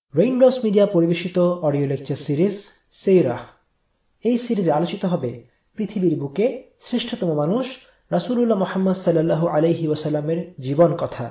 Raindrops media পরিবেশিত audio lecture series সেইরাহ। এই সিরিজে আলোচিত হবে পৃথিবীর বুকে শ্রেষ্ঠতম মানুষ রাসূলুল্লাহ মুহাম্মদ সাল্লাল্লাহু আলাইহি ওয়াসাল্লামের জীবন কথা।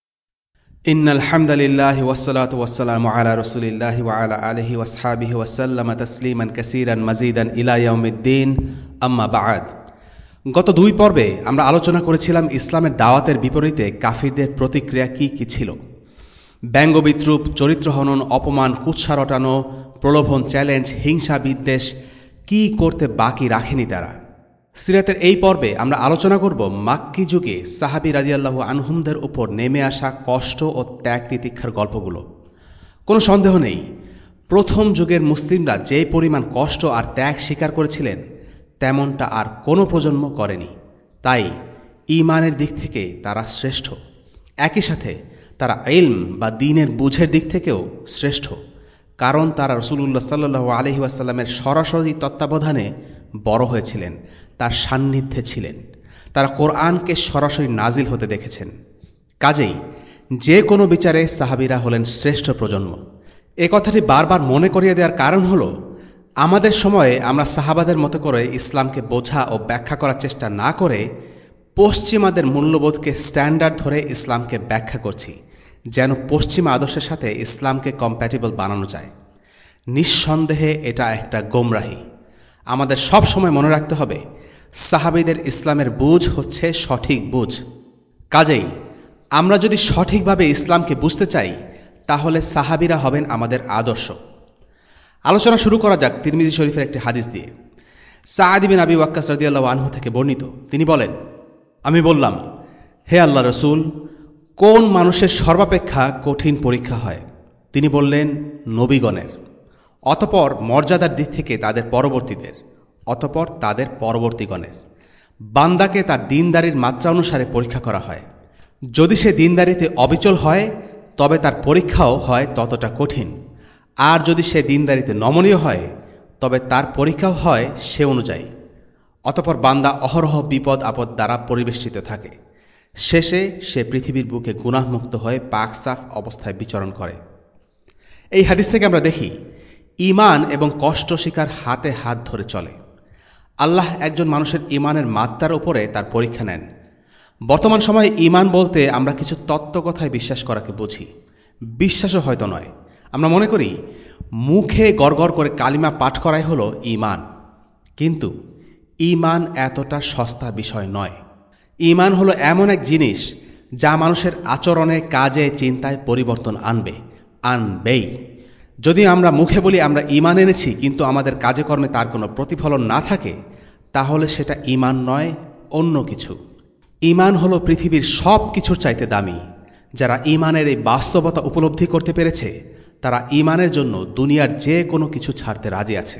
ইন্নাল হামদালিল্লাহি ওয়াসসালাতু ওয়াসসালামু আলা রাসূলিল্লাহি ওয়া আলা আলিহি ওয়াসহাবিহি ওয়াসাল্লামা তাসলিমান কাসীরান মাজিদান ইলা ইয়াউমিদ্দিন, আম্মা বা'দ। গত দুই পর্বে আমরা আলোচনা করেছিলাম ইসলামের দাওয়াতের বিপরীতে কাফিরদের প্রতিক্রিয়া কি কি ছিল। ব্যঙ্গ বিদ্রূপ, চরিত্র হনন, অপমান, কুৎসা রটানো, প্রলোভন, চ্যালেঞ্জ, হিংসা, বিদ্বেষ কি করতে বাকি রাখেনি তারা। সিরাতের এই পর্বে আমরা আলোচনা করব মাক্কি যুগে সাহাবী রাদিয়াল্লাহু আনহুমদের উপর নেমে আসা কষ্ট ও ত্যাগ তিতিক্ষার গল্পগুলো। কোনো সন্দেহ নেই, প্রথম যুগের মুসলিমরা যে পরিমাণ কষ্ট আর ত্যাগ স্বীকার করেছিলেন তেমনটা আর কোনো প্রজন্ম করেনি। তাই ঈমানের দিক থেকে তারা শ্রেষ্ঠ, একই সাথে তারা ইলম বা দ্বীনের বুঝের দিক থেকেও শ্রেষ্ঠ, কারণ তারা রাসূলুল্লাহ সাল্লাল্লাহু আলাইহি ওয়াসাল্লামের সরাসরি তত্ত্বাবধানে বড় হয়েছিলেন, তার সান্নিধ্যে ছিলেন। তারা কোরআনকে সরাসরি নাজিল হতে দেখেছেন। কাজেই যে কোনো বিচারে সাহাবীরা হলেন শ্রেষ্ঠ প্রজন্ম। এ কথাটি বারবার মনে করিয়ে দেওয়ার কারণ হল, আমাদের সময়ে আমরা সাহাবাদের মতো করে ইসলামকে বোঝা ও ব্যাখ্যা করার চেষ্টা না করে পশ্চিমাদের মূল্যবোধকে স্ট্যান্ডার্ড ধরে ইসলামকে ব্যাখ্যা করছি, যেন পশ্চিমা আদর্শের সাথে ইসলামকে কম্প্যাটিবল বানানো যায়। নিঃসন্দেহে এটা একটা গোমরাহি। আমাদের সব সময় মনে রাখতে হবে, সাহাবীদের ইসলামের বুঝ হচ্ছে সঠিক বুঝ। কাজেই আমরা যদি সঠিকভাবে ইসলামকে বুঝতে চাই, তাহলে সাহাবীরা হবেন আমাদের আদর্শ। আলোচনা শুরু করা যাক তিরমিজি শরীফের একটি হাদিস দিয়ে। সা'দ বিন আবি ওয়াক্কাস রাদিয়াল্লাহু আনহু থেকে বর্ণিত, তিনি বলেন, আমি বললাম, হে আল্লাহর রাসূল, কোন মানুষের সর্বাপেক্ষা কঠিন পরীক্ষা হয়? তিনি বললেন, নবীগণের, অতঃপর মর্যাদার দিক থেকে তাদের পরবর্তীদের, অতঃপর তাদের পরবর্তীগণের। বান্দাকে তার দীনদারির মাত্রা অনুসারে পরীক্ষা করা হয়। যদি সে দীনদারিতে অবিচল হয়, তবে তার পরীক্ষাও হয় ততটা কঠিন। আর যদি সে দীনদারিতে নমনীয় হয়, তবে তার পরীক্ষাও হয় সে অনুযায়ী। অতঃপর বান্দা অহরহ বিপদ আপদ দ্বারা পরিবেষ্টিত থাকে। শেষে সে পৃথিবীর বুকে গুনাহমুক্ত হয়ে পাক সাফ অবস্থায় বিচরণ করে। এই হাদিস থেকে আমরা দেখি, ঈমান এবং কষ্ট স্বীকার হাতে হাত ধরে চলে। আল্লাহ একজন মানুষের ঈমানের মাত্রার উপরে তার পরীক্ষা নেন। বর্তমান সময়ে ঈমান বলতে আমরা কিছু তত্ত্বকথায় বিশ্বাস করাকে বুঝি, বিশ্বাসও হয়তো নয়। আমরা মনে করি মুখে গড়গড় করে কালিমা পাঠ করাই হলো ঈমান। কিন্তু ঈমান এতটা সস্তা বিষয় নয়। ঈমান হলো এমন এক জিনিস যা মানুষের আচরণে, কাজে, চিন্তায় পরিবর্তন আনবেই। যদি আমরা মুখে বলি আমরা ঈমান এনেছি, কিন্তু আমাদের কাজে কর্মে তার কোনো প্রতিফলন না থাকে, তাহলে সেটা ঈমান নয়, অন্য কিছু। ঈমান হলো পৃথিবীর সব কিছুর চাইতে দামি। যারা ঈমানের এই বাস্তবতা উপলব্ধি করতে পেরেছে, তারা ঈমানের জন্য দুনিয়ার যে কোনো কিছু ছাড়তে রাজি আছে।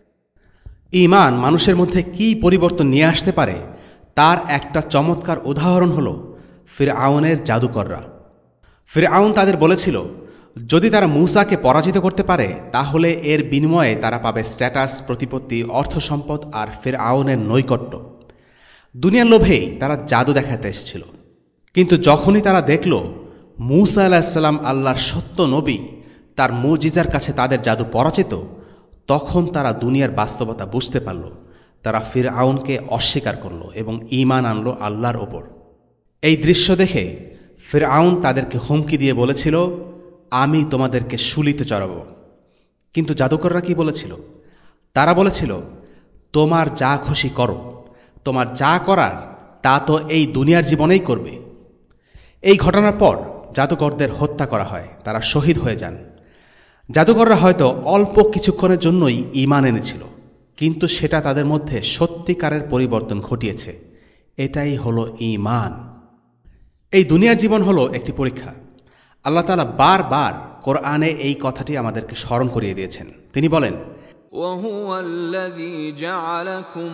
ঈমান মানুষের মধ্যে কী পরিবর্তন নিয়ে আসতে পারে, তার একটা চমৎকার উদাহরণ হল ফিরআউনের জাদুকররা। ফিরআউন তাদের বলেছিল, যদি তারা মূসাকে পরাজিত করতে পারে, তাহলে এর বিনিময়ে তারা পাবে স্ট্যাটাস, প্রতিপত্তি, অর্থ সম্পদ আর ফিরআউনের নৈকট্য। দুনিয়ার লোভেই তারা জাদু দেখাতে এসেছিল। কিন্তু যখনই তারা দেখল মূসা আলাইহিস সালাম আল্লাহর সত্য নবী, তার মুজিজার কাছে তাদের জাদু পরাজিত, তখন তারা দুনিয়ার বাস্তবতা বুঝতে পারল। তারা ফিরআউনকে অস্বীকার করল এবং ঈমান আনলো আল্লাহর ওপর। এই দৃশ্য দেখে ফিরআউন তাদেরকে হুমকি দিয়ে বলেছিল, আমি তোমাদেরকে শুলিতে চড়াব। কিন্তু জাদুকররা কি বলেছিল? তারা বলেছিল, তোমার যা খুশি করো, তোমার যা করার তা তো এই দুনিয়ার জীবনেই করবে। এই ঘটনার পর জাদুকরদের হত্যা করা হয়, তারা শহীদ হয়ে যান। জাদুকররা হয়তো অল্প কিছুক্ষণের জন্যই ঈমান এনেছিল, কিন্তু সেটা তাদের মধ্যে সত্যিকারের পরিবর্তন ঘটিয়েছে। এটাই হলো ঈমান। এই দুনিয়ার জীবন হলো একটি পরীক্ষা। আল্লাহ তাআলা বারবার কোরআনে এই কথাটি আমাদেরকে স্মরণ করিয়ে দিয়েছেন। তিনি বলেন, وهو الذي جعلكم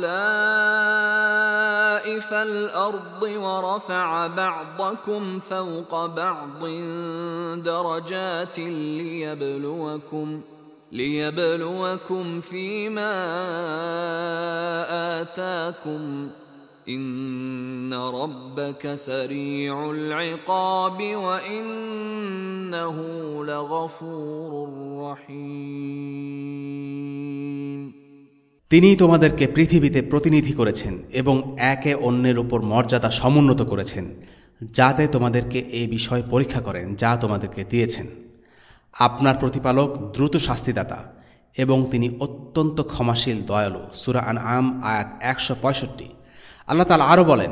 خلائف الأرض ورفع بعضكم فوق بعض درجات ليبلوكم فيما آتاكم إن ربك سريع العقاب وإنه لغفور رحيم। তিনি তোমাদেরকে পৃথিবীতে প্রতিনিধি করেছেন এবং একে অন্যের উপর মর্যাদা সমুন্নত করেছেন, যাতে তোমাদেরকে এই বিষয় পরীক্ষা করেন যা তোমাদেরকে দিয়েছেন। আপনার প্রতিপালক দ্রুত শাস্তিদাতা এবং তিনি অত্যন্ত ক্ষমাশীল দয়ালু। সূরা আনআম আয়াত ১৬৫। আল্লাহ তাআলা আরো বলেন,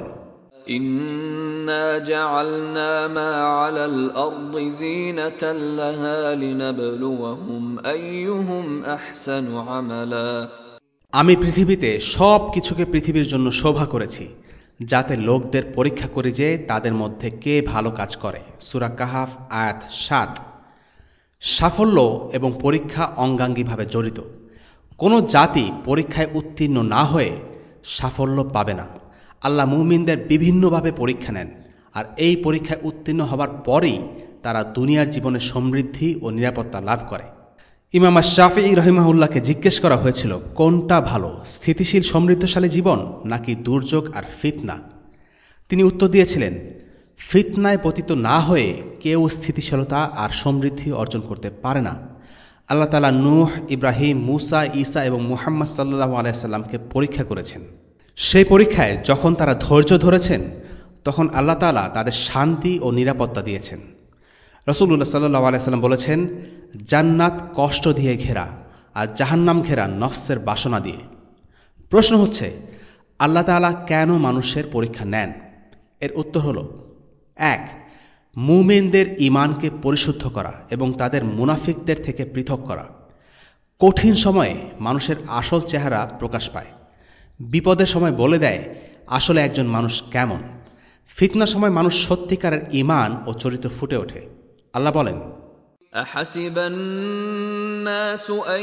إنا جعلنا ما على الأرض زينة لها لنبلوهم أيهم أحسن عملا। আমি পৃথিবীতে সব কিছুকে পৃথিবীর জন্য শোভা করেছি, যাতে লোকদের পরীক্ষা করি যে তাদের মধ্যে কে ভালো কাজ করে। সূরা কাহাফ আয়াত ৭। সাফল্য এবং পরীক্ষা অঙ্গাঙ্গিভাবে জড়িত। কোনো জাতি পরীক্ষায় উত্তীর্ণ না হয়ে সাফল্য পাবে না। আল্লাহ মুমিনদের বিভিন্নভাবে পরীক্ষা নেন, আর এই পরীক্ষায় উত্তীর্ণ হবার পরেই তারা দুনিয়ার জীবনে সমৃদ্ধি ও নিরাপত্তা লাভ করে। ইমাম শাফিঈ রাহিমাহুল্লাহকে জিজ্ঞেস করা হয়েছিল, কোনটা ভালো, স্থিতিশীল সমৃদ্ধশালী জীবন নাকি দুর্যোগ আর ফিতনা? তিনি উত্তর দিয়েছিলেন, ফিতনায় পতিত না হয়ে কেউ স্থিতিশীলতা আর সমৃদ্ধি অর্জন করতে পারে না। আল্লাহ তাআলা নূহ, ইব্রাহিম, মূসা, ঈসা এবং মুহাম্মদ সাল্লাল্লাহু আলাইহি সাল্লামকে পরীক্ষা করেছেন। সেই পরীক্ষায় যখন তারা ধৈর্য ধরেছেন, তখন আল্লাহ তাআলা তাদের শান্তি ও নিরাপত্তা দিয়েছেন। রাসূলুল্লাহ সাল্লাল্লাহু আলাইহি সাল্লাম বলেছেন, জান্নাত কষ্ট দিয়ে ঘেরা আর জাহান্নাম ঘেরা নফসের বাসনা দিয়ে। প্রশ্ন হচ্ছে, আল্লাহ তাআলা কেন মানুষের পরীক্ষা নেন? এর উত্তর হল, ১. মুমিনদের ঈমানকে পরিশুদ্ধ করা এবং তাদের মুনাফিকদের থেকে পৃথক করা। কঠিন সময়ে মানুষের আসল চেহারা প্রকাশ পায়। বিপদের সময় বলে দেয় আসলে একজন মানুষ কেমন। ফিতনার সময় মানুষ সত্যিকারের ঈমান ও চরিত্র ফুটে ওঠে। আল্লাহ বলেন, أحسب الناس أن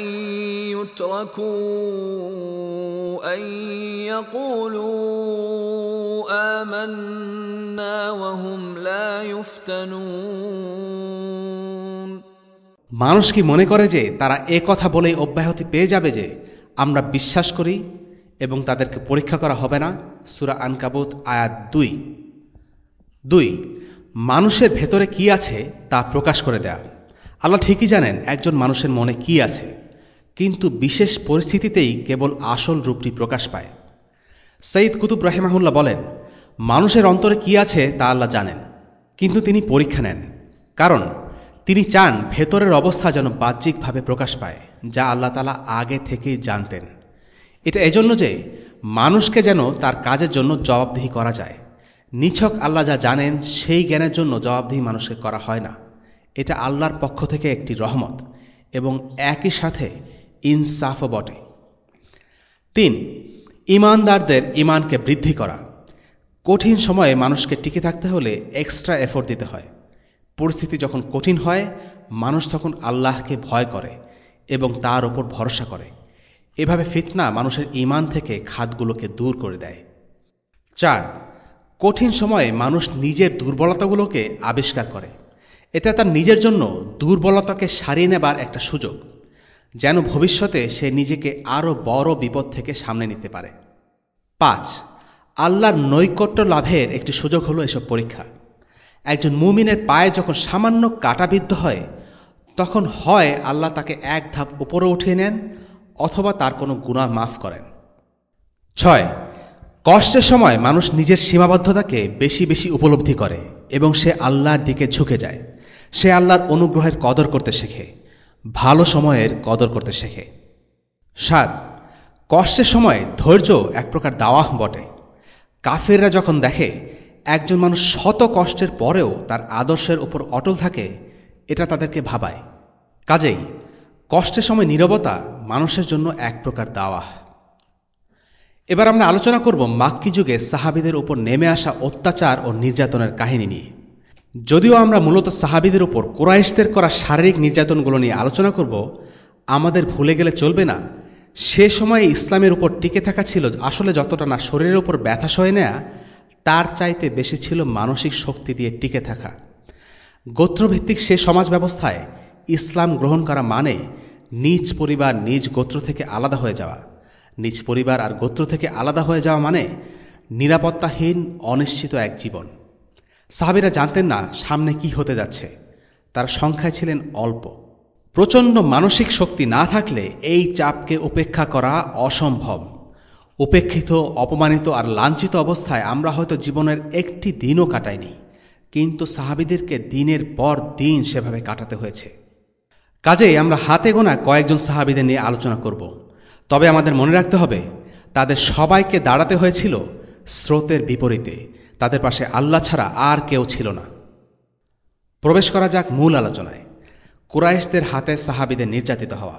يتركوا أن يقولوا آمنا وهم لا يفتنون। মানুষ কি মনে করে যে তারা এ কথা বলেই অব্যাহতি পেয়ে যাবে যে আমরা বিশ্বাস করি এবং তাদেরকে পরীক্ষা করা হবে না? সূরা আনকাবুত আয়াত ২। মানুষের ভেতরে কি আছে তা প্রকাশ করে দেয়া। আল্লাহ ঠিকই জানেন একজন মানুষের মনে কি আছে, কিন্তু বিশেষ পরিস্থিতিতেই কেবল আসল রূপটি প্রকাশ পায়। সৈয়দ কুতুব রাহিমাহুল্লাহ বলেন, মানুষের অন্তরে কি আছে তা আল্লাহ জানেন, কিন্তু তিনি পরীক্ষা নেন, কারণ তিনি চান ভেতরের অবস্থা যেন বাহ্যিকভাবে প্রকাশ পায়, যা আল্লাহ তাআলা আগে থেকেই জানতেন। এটা এজন্য যে মানুষকে যেন তার কাজের জন্য জবাবদিহি করা যায়। নিছক আল্লাহ যা জানেন সেই জ্ঞানের জন্য জবাবদিহি মানুষকে করা হয় না। এটা আল্লাহর পক্ষ থেকে একটি রহমত এবং একই সাথে ইনসাফও বটে। ৩. ঈমানদারদের ঈমানকে বৃদ্ধি করা। কঠিন সময়ে মানুষকে টিকে থাকতে হলে এক্সট্রা এফোর্ট দিতে হয়। পরিস্থিতি যখন কঠিন হয়, মানুষ তখন আল্লাহকে ভয় করে এবং তার ওপর ভরসা করে। এভাবে ফিতনা মানুষের ঈমান থেকে খাতগুলোকে দূর করে দেয়। ৪. কঠিন সময়ে মানুষ নিজের দুর্বলতাগুলোকে আবিষ্কার করে। এটা তার নিজের জন্য দুর্বলতাকে সারিয়ে নেবার একটা সুযোগ, যেন ভবিষ্যতে সে নিজেকে আরও বড় বিপদ থেকে সামনে নিতে পারে। ৫. আল্লাহর নৈকট্য লাভের একটি সুযোগ হলো এসব পরীক্ষা। একজন মুমিনের পায়ে যখন সামান্য কাঁটাবিদ্ধ হয়, তখন হয় আল্লাহ তাকে এক ধাপ উপরে উঠিয়ে নেন অথবা তার কোনো গুনাহ মাফ করেন। ৬. কষ্টের সময় মানুষ নিজের সীমাবদ্ধতাকে বেশি বেশি উপলব্ধি করে এবং সে আল্লাহর দিকে ঝুঁকে যায়। সে আল্লাহর অনুগ্রহের কদর করতে শেখে, ভালো সময়ের কদর করতে শেখে। ৭. কষ্টের সময় ধৈর্য এক প্রকার দাওয়াহ বটে। কাফেররা যখন দেখে একজন মানুষ শত কষ্টের পরেও তার আদর্শের উপর অটল থাকে, এটা তাদেরকে ভাবায়। কাজেই কষ্টের সময় নীরবতা মানুষের জন্য এক প্রকার দাওয়াহ। এবার আমরা আলোচনা করব মাক্কি যুগে সাহাবীদের উপর নেমে আসা অত্যাচার ও নির্যাতনের কাহিনী নিয়ে। যদিও আমরা মূলত সাহাবীদের উপর কুরাইশদের করা শারীরিক নির্যাতনগুলো নিয়ে আলোচনা করব, আমাদের ভুলে গেলে চলবে না সে সময়ে ইসলামের উপর টিকে থাকা ছিল আসলে যতটা না শরীরের উপর ব্যথা সয়ে নেয়া, তার চাইতে বেশি ছিল মানসিক শক্তি দিয়ে টিকে থাকা। গোত্রভিত্তিক সে সমাজ ব্যবস্থায় ইসলাম গ্রহণ করা মানে নিজ পরিবার নিজ গোত্র থেকে আলাদা হয়ে যাওয়া। নিজ পরিবার আর গোত্র থেকে আলাদা হয়ে যাওয়া মানে নিরাপত্তাহীন অনিশ্চিত এক জীবন। সাহাবীরা জানতেন না সামনে কি হতে যাচ্ছে। তারা সংখ্যায় ছিলেন অল্প। প্রচণ্ড মানসিক শক্তি না থাকলে এই চাপকে উপেক্ষা করা অসম্ভব। উপেক্ষিত, অপমানিত আর লাঞ্ছিত অবস্থায় আমরা হয়তো জীবনের একটি দিনও কাটাইনি, কিন্তু সাহাবীদেরকে দিনের পর দিন সেভাবে কাটাতে হয়েছে। কাজেই আমরা হাতে গোনা কয়েকজন সাহাবীদের নিয়ে আলোচনা করব। তবে আমাদের মনে রাখতে হবে, তাদের সবাইকে দাঁড়াতে হয়েছিল স্রোতের বিপরীতে। তাদের পাশে আল্লাহ ছাড়া আর কেউ ছিল না। প্রবেশ করা যাক মূল আলোচনায়। কুরাইশদের হাতে সাহাবীদের নির্যাতিত হওয়া।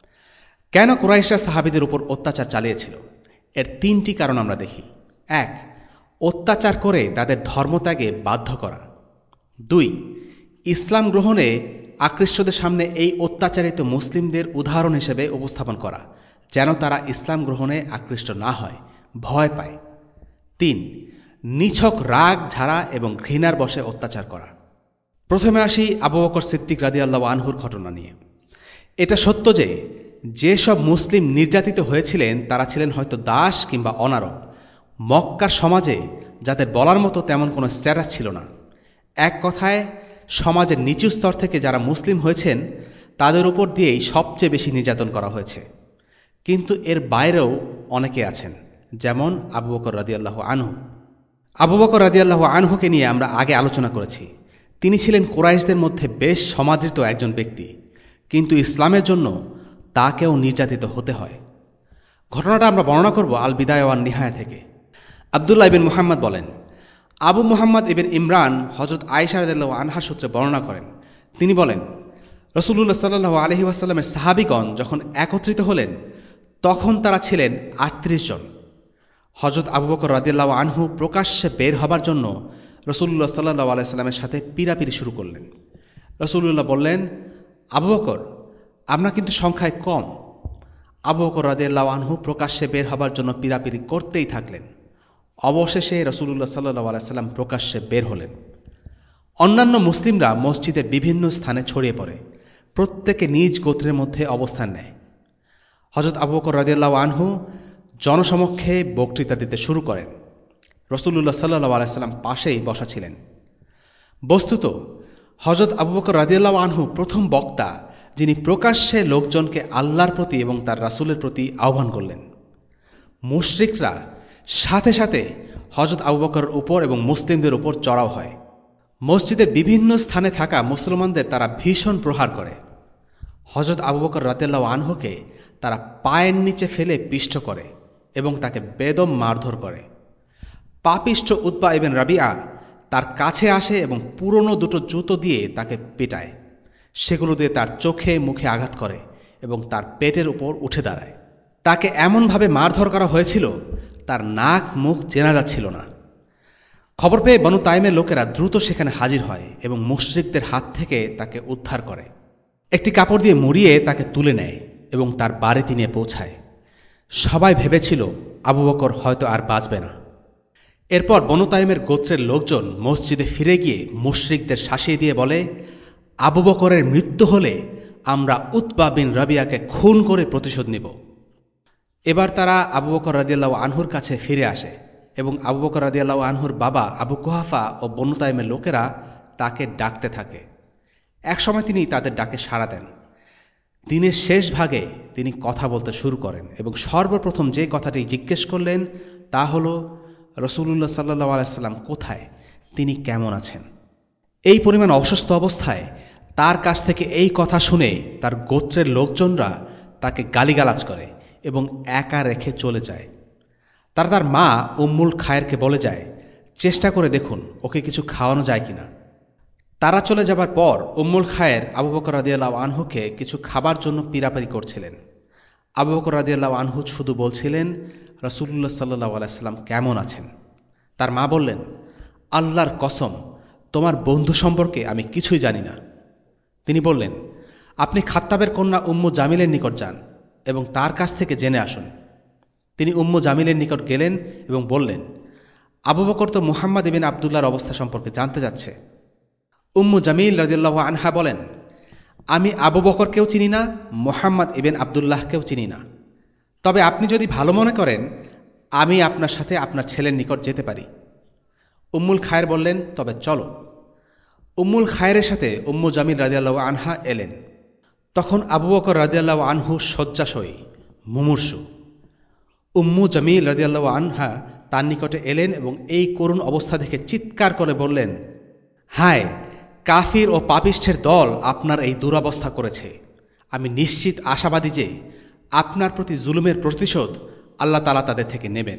কেন কুরাইশরা সাহাবীদের উপর অত্যাচার চালিয়েছিল? এর 3টি কারণ আমরা দেখি। 1. অত্যাচার করে তাদের ধর্মত্যাগে বাধ্য করা। 2. ইসলাম গ্রহণে আকৃষ্টদের সামনে এই অত্যাচারিত মুসলিমদের উদাহরণ হিসেবে উপস্থাপন করা, যেন তারা ইসলাম গ্রহণে আকৃষ্ট না হয়, ভয় পায়। 3. নিছক রাগ ঝাড়া এবং ঘৃণার বশে অত্যাচার করা। প্রথমে আসি আবু বকর সিদ্দিক রাদিয়াল্লাহু আনহুর ঘটনা নিয়ে। এটা সত্য যে যেসব মুসলিম নির্যাতিত হয়েছিলেন তারা ছিলেন হয়তো দাস কিংবা অনারব। মক্কার সমাজে যাদের বলার মতো তেমন কোনো স্ট্যাটাস ছিল না। এক কথায়, সমাজের নিচু স্তর থেকে যারা মুসলিম হয়েছেন তাদের উপর দিয়েই সবচেয়ে বেশি নির্যাতন করা হয়েছে। কিন্তু এর বাইরেও অনেকে আছেন, যেমন আবু বকর রাদিয়াল্লাহু আনহু। আবু বকর রাদিয়াল্লাহু আনহুকে নিয়ে আমরা আগে আলোচনা করেছি। তিনি ছিলেন কুরাইশদের মধ্যে বেশ সমাদৃত একজন ব্যক্তি, কিন্তু ইসলামের জন্য তাকেও নির্যাতিত হতে হয়। ঘটনাটা আমরা বর্ণনা করব আল বিদায়া ওয়ান নিহায়া থেকে। আবদুল্লাহ ইবিন মুহাম্মদ বলেন, আবু মুহাম্মদ ইবিন ইমরান হযরত আয়েশা রাদিয়াল্লাহু আনহার সূত্রে বর্ণনা করেন। তিনি বলেন, রাসূলুল্লাহ সাল্লাল্লাহু আলাইহি ওয়াসাল্লামের সাহাবীগণ যখন একত্রিত হলেন তখন তারা ছিলেন ৩৮ জন। হযরত আবু বকর রাদিয়াল্লাহু আনহু প্রকাশ্যে বের হবার জন্য রাসূলুল্লাহ সাল্লাল্লাহু আলাইহি ওয়াসাল্লামের সাথে পীড়াপিড়ি শুরু করলেন। রাসূলুল্লাহ বললেন, আবু বকর, আমরা কিন্তু সংখ্যায় কম। আবু বকর রাদিয়াল্লাহু আনহু প্রকাশ্যে বের হবার জন্য পীড়াপিড়ি করতেই থাকলেন। অবশেষে রাসূলুল্লাহ সাল্লাল্লাহু আলাইহি ওয়াসাল্লাম প্রকাশ্যে বের হলেন। অন্যান্য মুসলিমরা মসজিদের বিভিন্ন স্থানে ছড়িয়ে পড়ে, প্রত্যেকে নিজ গোত্রের মধ্যে অবস্থান নেয়। হযরত আবু বকর রাদিয়াল্লাহু আনহু জনসমক্ষে বক্তৃতা দিতে শুরু করেন। রাসূলুল্লাহ সাল্লাল্লাহু আলাইহি ওয়াসাল্লাম পাশেই বসা ছিলেন। বস্তুত হযরত আবু বকর রাদিয়াল্লাহু আনহু প্রথম বক্তা, যিনি প্রকাশ্যে লোকজনকে আল্লাহর প্রতি এবং তার রাসূলের প্রতি আহ্বান করলেন। মুশরিকরা সাথে সাথে হযরত আবু বকরের উপর এবং মুসলিমদের উপর চড়াও হয়। মসজিদের বিভিন্ন স্থানে থাকা মুসলমানদের তারা ভীষণ প্রহার করে। হযরত আবু বকর রাদিয়াল্লাহু আনহুকে তারা পায়ের নিচে ফেলে পিষ্ট করে এবং তাকে বেদম মারধর করে। পাপিষ্ঠ উতবা ইবনে রাবিআ তার কাছে আসে এবং পুরনো দুটো জুতো দিয়ে তাকে পেটায়। সেগুলো দিয়ে তার চোখে মুখে আঘাত করে এবং তার পেটের উপর উঠে দাঁড়ায়। তাকে এমনভাবে মারধর করা হয়েছিল তার নাক মুখ চেনা যাচ্ছিল না। খবর পেয়ে বনু তাইমের লোকেরা দ্রুত সেখানে হাজির হয় এবং মুশরিকদের হাত থেকে তাকে উদ্ধার করে। একটি কাপড় দিয়ে মুড়িয়ে তাকে তুলে নেয় এবং তার বাড়িতে নিয়ে পৌঁছায়। সবাই ভেবেছিল আবু বকর হয়তো আর বাঁচবে না। এরপর বনু তাইমের গোত্রের লোকজন মসজিদে ফিরে গিয়ে মুশরিকদের শাসিয়ে দিয়ে বলে, আবু বকরের মৃত্যু হলে আমরা উতবা বিন রাবিয়াকে খুন করে প্রতিশোধ নেব। এবার তারা আবু বকর রাদিয়াল্লাহু আনহুর কাছে ফিরে আসে এবং আবু বকর রাদিয়াল্লাহু আনহুর বাবা আবু কুহাফা ও বনু তাইমের লোকেরা তাকে ডাকতে থাকে। একসময় তিনি তাদের ডাকে সাড়া দেন। দিনের শেষ ভাগে তিনি কথা বলতে শুরু করেন এবং সর্বপ্রথম যে কথাটি জিজ্ঞেস করলেন তা হল, রাসূলুল্লাহ সাল্লাল্লাহু আলাইহি ওয়াসাল্লাম কোথায়, তিনি কেমন আছেন? এই পরিমাণ অসুস্থ অবস্থায় তার কাছ থেকে এই কথা শুনে তার গোত্রের লোকজনরা তাকে গালিগালাজ করে এবং একা রেখে চলে যায়। তার মা উম্মুল খায়েরকে বলে যায়, চেষ্টা করে দেখুন ওকে কিছু খাওয়ানো যায় কিনা। তারা চলে যাবার পর উম্মুল খায়ের আবু বকর রাদিয়াল্লাহু আনহুকে কিছু খাবার জন্য পীড়াপিড়ি করছিলেন। আবু বকর রাদিয়াল্লাহু আনহু শুধু বলছিলেন, রাসূলুল্লাহ সাল্লাল্লাহু আলাইহি ওয়াসাল্লাম কেমন আছেন? তার মা বললেন, আল্লাহর কসম, তোমার বন্ধু সম্পর্কে আমি কিছুই জানি না। তিনি বললেন, আপনি খাত্তাবের কন্যা উম্মু জামিলের নিকট যান এবং তার কাছ থেকে জেনে আসুন। তিনি উম্মু জামিলের নিকট গেলেন এবং বললেন, আবু বকর তো মুহাম্মদ ইবিন আবদুল্লাহর অবস্থা সম্পর্কে জানতে যাচ্ছে। উম্মু জামিল রাদিয়াল্লাহু আনহা বলেন, আমি আবু বকরকেও চিনি না, মুহাম্মদ ইবিন আবদুল্লাহকেও চিনি না। তবে আপনি যদি ভালো মনে করেন আমি আপনার সাথে আপনার ছেলের নিকট যেতে পারি। উম্মুল খায়ের বললেন, তবে চলো। উম্মুল খায়ের সাথে উম্মু জামিল রাদিয়াল্লাহু আনহা এলেন। তখন আবু বকর রাদিয়াল্লাহু আনহু শয্যাশয়ী, মুমূর্ষু। উম্মু জামিল রাদিয়াল্লাহু আনহা তার নিকটে এলেন এবং এই করুণ অবস্থা দেখে চিৎকার করে বললেন, হায়, কাফির ও পাপিষ্ঠের দল আপনার এই দুরবস্থা করেছে। আমি নিশ্চিত আশাবাদী যে আপনার প্রতি জুলুমের প্রতিশোধ আল্লাহ তাআলা তাদের থেকে নেবেন।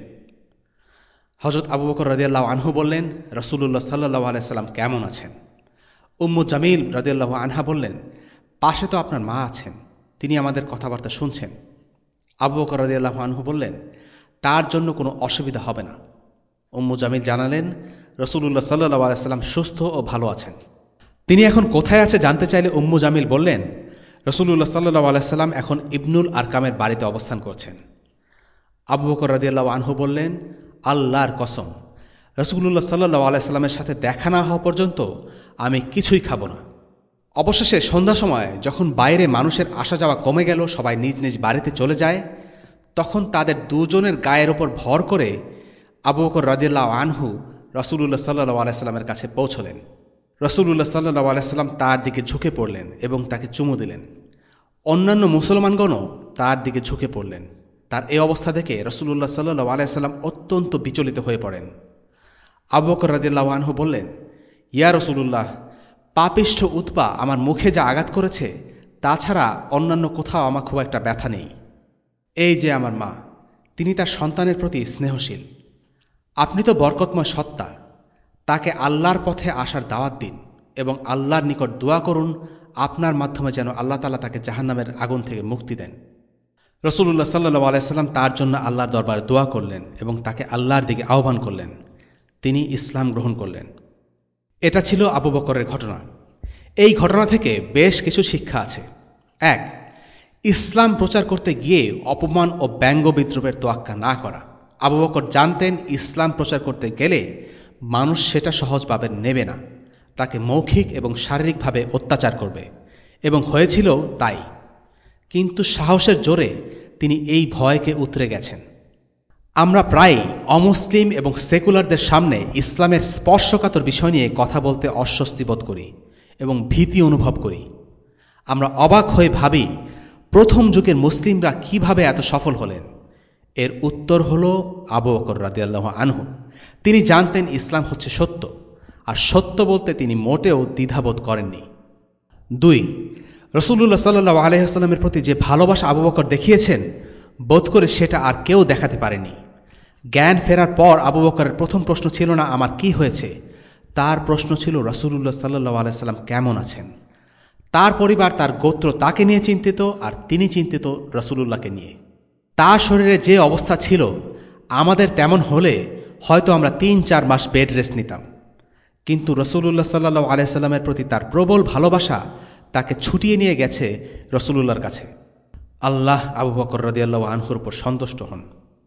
হযরত আবু বকর রাদিয়াল্লাহু আনহু বললেন, রাসূলুল্লাহ সাল্লাল্লাহু আলাইহি সাল্লাম কেমন আছেন? উম্মু জামিল রাদিয়াল্লাহু আনহা বললেন, পাশে তো আপনার মা আছেন, তিনি আমাদের কথাবার্তা শুনছেন। আবু বকর রাদিয়াল্লাহু আনহু বললেন, তার জন্য কোনো অসুবিধা হবে না। উম্মু জামিল জানালেন, রাসূলুল্লাহ সাল্লাল্লাহু আলাইহি সাল্লাম সুস্থ ও ভালো আছেন। তিনি এখন কোথায় আছে জানতে চাইলে উম্মু জামিল বললেন, রাসূলুল্লাহ সাল্লাল্লাহু আলাইহি সাল্লাম এখন ইবনুল আরকামের বাড়িতে অবস্থান করছেন। আবু বকর রাদিয়াল্লাহু আনহু বললেন, আল্লাহর কসম, রাসূলুল্লাহ সাল্লাল্লাহু আলাইহি সাল্লামের সাথে দেখা না হওয়া পর্যন্ত আমি কিছুই খাব না। অবশেষে সন্ধ্যা সময় যখন বাইরে মানুষের আসা যাওয়া কমে গেল, সবাই নিজ নিজ বাড়িতে চলে যায়, তখন তাদের দুজনের গায়ের ওপর ভর করে আবু বকর রাদিয়াল্লাহু আনহু রাসূলুল্লাহ সাল্লাল্লাহু আলাইহি সাল্লামের কাছে পৌঁছলেন। রাসূলুল্লাহ সাল্লাল্লাহু আলাইহি সাল্লাম তার দিকে ঝুঁকে পড়লেন এবং তাকে চুমু দিলেন। অন্যান্য মুসলমানগণও তার দিকে ঝুঁকে পড়লেন। তার এই অবস্থা দেখে রাসূলুল্লাহ সাল্লাল্লাহু আলাইহি সাল্লাম অত্যন্ত বিচলিত হয়ে পড়েন। আবু বকর রাদিয়াল্লাহু আনহু বললেন, ইয়া রাসূলুল্লাহ, পাপিষ্ঠ উতবা আমার মুখে যা আঘাত করেছে তাছাড়া অন্যান্য কোথাও আমার খুব একটা ব্যথা নেই। এই যে আমার মা, তিনি তার সন্তানের প্রতি স্নেহশীল। আপনি তো বরকতময় সত্তা, তাকে আল্লাহর পথে আসার দাওয়াত দিন এবং আল্লাহর নিকট দোয়া করুন আপনার মাধ্যমে যেন আল্লাহ তাআলা তাকে জাহান্নামের আগুন থেকে মুক্তি দেন। রাসূলুল্লাহ সাল্লাল্লাহু আলাইহি সাল্লাম তার জন্য আল্লাহর দরবারে দোয়া করলেন এবং তাকে আল্লাহর দিকে আহ্বান করলেন। তিনি ইসলাম গ্রহণ করলেন। এটা ছিল আবু বকরের ঘটনা। এই ঘটনা থেকে বেশ কিছু শিক্ষা আছে। 1. ইসলাম প্রচার করতে গিয়ে অপমান ও ব্যঙ্গ বিদ্রুপের তোয়াক্কা না করা। আবু বকর জানতেন ইসলাম প্রচার করতে গেলে মানুষ সেটা সহজভাবে নেবে না, তাকে মৌখিক এবং শারীরিকভাবে অত্যাচার করবে, এবং হয়েছিল তাই। কিন্তু সাহসের জোরে তিনি এই ভয়কে উতরে গেছেন। আমরা প্রায় অমুসলিম এবং সেকুলারদের সামনে ইসলামের স্পর্শকাতর বিষয় নিয়ে কথা বলতে অস্বস্তি বোধ করি এবং ভীতি অনুভব করি। আমরা অবাক হয়ে ভাবি, প্রথম যুগের মুসলিমরা কিভাবে এত সফল হলেন? এর উত্তর হল আবু বকর রাদিয়াল্লাহু আনহু। তিনি জানতেন ইসলাম হচ্ছে সত্য, আর সত্য বলতে তিনি মোটেও দ্বিধাবোধ করেননি। 2. রাসূলুল্লাহ সাল্লাল্লাহু আলাইহি ওয়াসাল্লামের প্রতি যে ভালোবাসা আবু বকর দেখিয়েছেন, বোধ করে সেটা আর কেউ দেখাতে পারেনি। জ্ঞান ফেরার পর আবু বকরের প্রথম প্রশ্ন ছিল না আমার কি হয়েছে, তার প্রশ্ন ছিল রাসূলুল্লাহ সাল্লাল্লাহু আলাইহি ওয়াসাল্লাম কেমন আছেন। তার পরিবার, তার গোত্র তাকে নিয়ে চিন্তিত, আর তিনি চিন্তিত রাসূলুল্লাহকে নিয়ে। তার শরীরে যে অবস্থা ছিল, আমাদের তেমন হলে হয়তো আমরা 3-4 মাস বেড রেস্ট নিতাম। কিন্তু রাসূলুল্লাহ সাল্লাল্লাহু আলাইহি ওয়াসাল্লামের প্রতি তার প্রবল ভালোবাসা তাকে ছুটিয়ে নিয়ে গেছে রাসূলুল্লাহর কাছে। আল্লাহ আবু বকর রাদিয়াল্লাহু আনহুর উপর সন্তুষ্ট হন।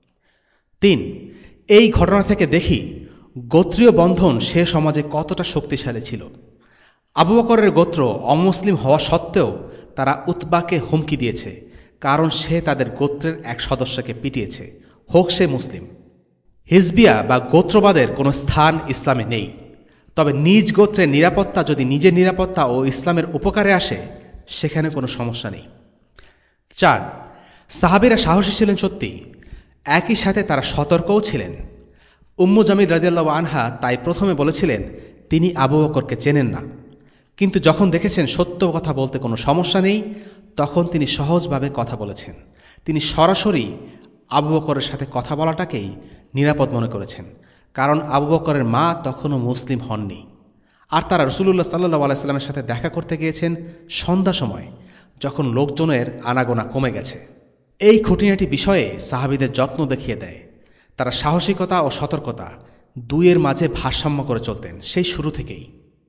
3. এই ঘটনা থেকে দেখি গোত্রীয় বন্ধন সে সমাজে কতটা শক্তিশালী ছিল। আবু বকরের গোত্র অমুসলিম হওয়া সত্ত্বেও তারা উতবাকে হুমকি দিয়েছে, কারণ সে তাদের গোত্রের এক সদস্যকে পিটিয়েছে, হোক সে মুসলিম। হিজবিয়া বা গোত্রবাদের কোনো স্থান ইসলামে নেই। তবে নিজ গোত্রের নিরাপত্তা যদি নিজের নিরাপত্তা ও ইসলামের উপকারে আসে, সেখানে কোনো সমস্যা নেই। 4. সাহাবীরা সাহসী ছিলেন সত্যি, একই সাথে তারা সতর্কও ছিলেন। উম্মু জামিল রাদিয়াল্লাহু আনহা তাই প্রথমে বলেছিলেন তিনি আবু বকরকে চেনেন না, কিন্তু যখন দেখেছেন সত্য কথা বলতে কোনো সমস্যা নেই, তখন তিনি সহজভাবে কথা বলেছেন। তিনি সরাসরি আবু বকরের সাথে কথা বলাটাকেই নিরাপদ মনে করেছেন, কারণ আবু বকরের মা তখনও মুসলিম হননি, আর তারা রাসূলুল্লাহ সাল্লাল্লাহু আলাইহি ওয়াসাল্লামের সাথে দেখা করতে গিয়েছেন সন্ধ্যা সময়, যখন লোকজনের আনাগোনা কমে গেছে। এই খুঁটিনাটি বিষয়ে সাহাবীদের যত্ন দেখিয়ে দেয়। তারা সাহসিকতা ও সতর্কতা দুইয়ের মাঝে ভারসাম্য করে চলতেন সেই শুরু থেকেই।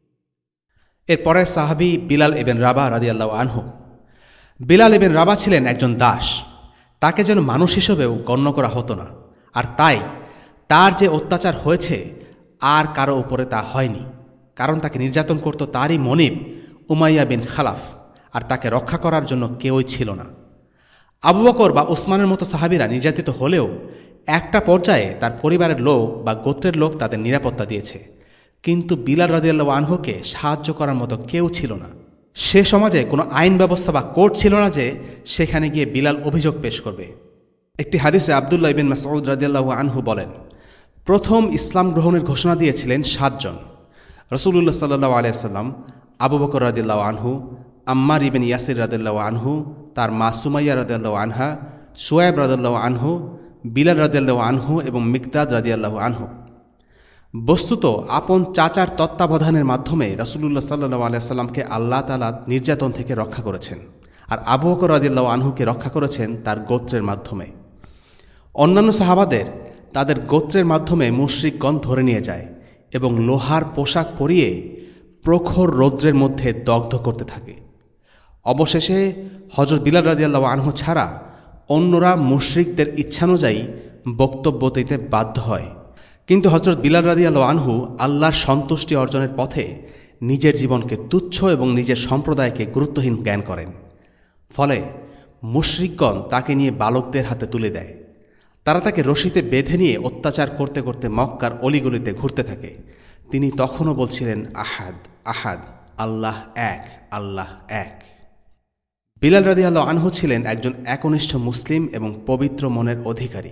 এরপরে সাহাবী বিলাল ইবনে রাবাহ রাদিয়াল্লাহু আনহু। বিলাল ইবনে রাবাহ ছিলেন একজন দাস। তাকে যেন মানুষ হিসেবেও গণ্য করা হতো না, আর তাই তার যে অত্যাচার হয়েছে আর কারো উপরে তা হয়নি, কারণ তাকে নির্যাতন করত তারই মনিব উমাইয়া বিন খালাফ, আর তাকে রক্ষা করার জন্য কেউই ছিল না। আবু বকর বা ওসমানের মতো সাহাবীরা নির্যাতিত হলেও একটা পর্যায়ে তার পরিবারের লোক বা গোত্রের লোক তাদের নিরাপত্তা দিয়েছে, কিন্তু বিলাল রাদিয়াল্লাহু আনহুকে সাহায্য করার মতো কেউ ছিল না। সে সমাজে কোনো আইন ব্যবস্থা বা কোর্ট ছিল না যে সেখানে গিয়ে বিলাল অভিযোগ পেশ করবে। একটি হাদিসে আবদুল্লাহ ইবিন মাসউদ রাদিয়াল্লাহু আনহু বলেন, প্রথম ইসলাম গ্রহণের ঘোষণা দিয়েছিলেন 7 জন। রাসূলুল্লাহ সাল্লাল্লাহু আলাইহি ওয়াসাল্লাম, আবু বকর রাদিয়াল্লাহু আনহু, আম্মার ইবিন ইয়াসির রাদিয়াল্লাহু আনহু, তার মা সুমাইয়া রাদিয়াল্লাহু আনহা, শুআয়ব রাদিয়াল্লাহু আনহু, বিলাল রাদিয়াল্লাহু আনহু এবং মিকদাদ রাদিয়াল্লাহু আনহু। বস্তুত আপন চাচার তত্ত্বাবধানের মাধ্যমে রাসূলুল্লাহ সাল্লাল্লাহু আলাইহি ওয়াসাল্লামকে আল্লাহ তাআলা নির্যাতন থেকে রক্ষা করেছেন, আর আবু বকর রাদিয়াল্লাহু আনহুকে রক্ষা করেছেন তার গোত্রের মাধ্যমে। অন্যান্য সাহাবাদের তাদের গোত্রের মাধ্যমে মুশরিকগণ ধরে নিয়ে যায় এবং লোহার পোশাক পরিয়ে প্রখর রৌদ্রের মধ্যে দগ্ধ করতে থাকে। অবশেষে হযরত বিলাল রাদিয়াল্লাহু আনহু ছাড়া অন্যরা মুশরিকদের ইচ্ছানুযায়ী বক্তব্য দিতে বাধ্য হয়, কিন্তু হযরত বিলাল রাদিয়াল্লাহু আনহু আল্লাহর সন্তুষ্টি অর্জনের পথে নিজের জীবনকে তুচ্ছ এবং নিজের সম্প্রদায়কে গুরুত্বহীন জ্ঞান করেন। ফলে মুশরিকগণ তাকে নিয়ে বালকদের হাতে তুলে দেয়। তারা তাকে রশিতে বেঁধে নিয়ে অত্যাচার করতে করতে মক্কার অলিগলিতে ঘুরতে থাকে। তিনি তখনও বলছিলেন, আহাদ আহাদ, আল্লাহ এক, আল্লাহ এক। বিলাল রাদিয়াল্লাহু আনহু ছিলেন একজন একনিষ্ঠ মুসলিম এবং পবিত্র মনের অধিকারী।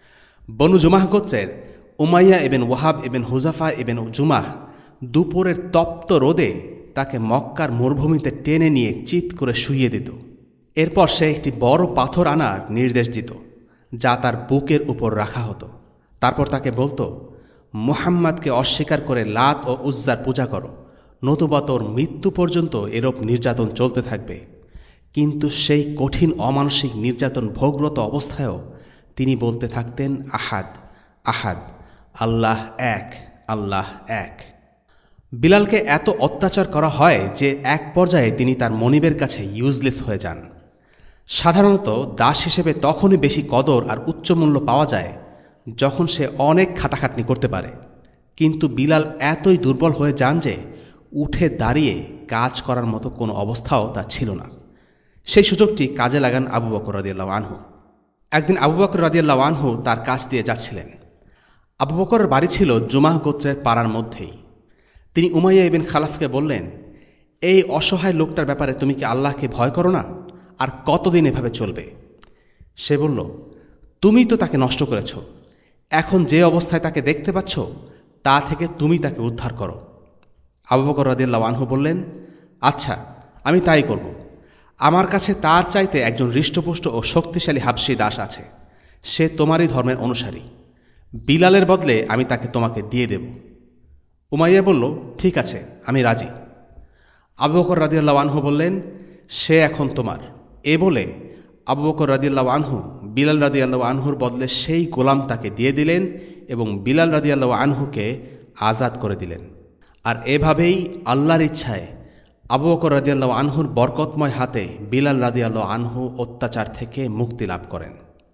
বনু জুমাহ গোত্রের Umayya ibn Wahab ibn Hudhafa ibn Jumah দুপুরের তপ্ত রোদে তাকে মক্কার মরুভূমিতে টেনে নিয়ে চিৎ করে শুইয়ে দিত। এরপর সে একটি বড় পাথর আনার নির্দেশ দিত, যা তার বুকের উপর রাখা হতো। তারপর তাকে বলতো, মুহাম্মাদকে অস্বীকার করে লাত ও উজ্জার পূজা করো, নতুবা তোর মৃত্যু পর্যন্ত এরূপ নির্যাতন চলতে থাকবে। কিন্তু সেই কঠিন অমানসিক নির্যাতন ভোগরত অবস্থায়ও তিনি বলতে থাকতেন, আহাদ আহাদ, আল্লাহ এক, আল্লাহ এক। বিলালকে এত অত্যাচার করা হয় যে এক পর্যায়ে তিনি তার মনিবের কাছে ইউজলেস হয়ে যান। সাধারণত দাস হিসেবে তখনই বেশি কদর আর উচ্চমূল্য পাওয়া যায় যখন সে অনেক খাটাখাটনি করতে পারে, কিন্তু বিলাল এতই দুর্বল হয়ে যান যে উঠে দাঁড়িয়ে কাজ করার মতো কোনো অবস্থাও তার ছিল না। সেই সুযোগটি কাজে লাগান আবু বকর রাদিয়াল্লাহু আনহু। একদিন আবু বকর রাদিয়াল্লাহু আনহু তার কাছ দিয়ে যাচ্ছিলেন। আবু বকরের বাড়ি ছিল জুমাহ গোত্রের পাড়ার মধ্যেই। তিনি উমাইয়া ইবিন খালাফকে বললেন, এই অসহায় লোকটার ব্যাপারে তুমি কি আল্লাহকে ভয় করো না? আর কতদিন এভাবে চলবে? সে বলল, তুমি তো তাকে নষ্ট করেছ, এখন যে অবস্থায় তাকে দেখতে পাচ্ছ তা থেকে তুমি তাকে উদ্ধার করো। আবু বকর রাদিয়াল্লাহু আনহু বললেন, আচ্ছা, আমি তাই করব। আমার কাছে তার চাইতে একজন হৃষ্টপুষ্ট ও শক্তিশালী হাবশী দাস আছে, সে তোমারই ধর্মের অনুসারী। বিলালের বদলে আমি তাকে তোমাকে দিয়ে দেব। উমাইয়া বলল, ঠিক আছে, আমি রাজি। আবু বকর রাদিয়াল্লাহু আনহু বললেন, সে এখন তোমার। এ বলে আবু বকর রাদিয়াল্লাহু আনহু বিলাল রাদিয়াল্লাহু আনহুর বদলে সেই গোলাম তাকে দিয়ে দিলেন এবং বিলাল রাদিয়াল্লাহু আনহুকে আজাদ করে দিলেন। আর এভাবেই আল্লাহর ইচ্ছায় আবু বকর রাদিয়াল্লাহু আনহুর বরকতময় হাতে বিলাল রাদিয়াল্লাহু আনহু অত্যাচার থেকে মুক্তি লাভ করেন।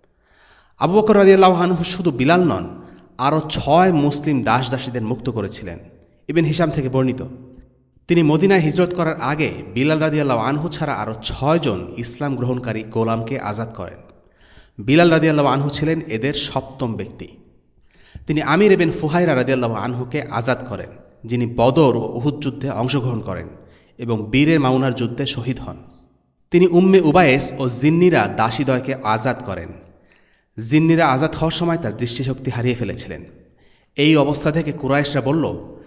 আবু বকর রাদিয়াল্লাহু আনহু শুধু বিলাল নন, আরও 6 মুসলিম দাস দাসীদের মুক্ত করেছিলেন। ইবন হিশাম থেকে বর্ণিত, তিনি মদিনায় হিজরত করার আগে বিলাল রাদিয়াল্লাহু আনহু ছাড়া আরও 6 জন ইসলাম গ্রহণকারী গোলামকে আজাদ করেন। বিলাল রাদিয়াল্লাহু আনহু ছিলেন এদের 7ম ব্যক্তি। তিনি আমির ইবন ফুহাইরা রাদিয়াল্লাহু আনহুকে আজাদ করেন, যিনি বদর ও উহুদ যুদ্ধে অংশগ্রহণ করেন এবং বীরের মাউনার যুদ্ধে শহীদ হন। তিনি উম্মে উবায়েস ও জিন্নিরা দাসীদ্বয়কে আজাদ করেন। জিন্নিরা আজাদ হওয়ার সময় তার দৃষ্টিশক্তি হারিয়ে ফেলেছিলেন। এই অবস্থা থেকে কুরাইশরা বলল,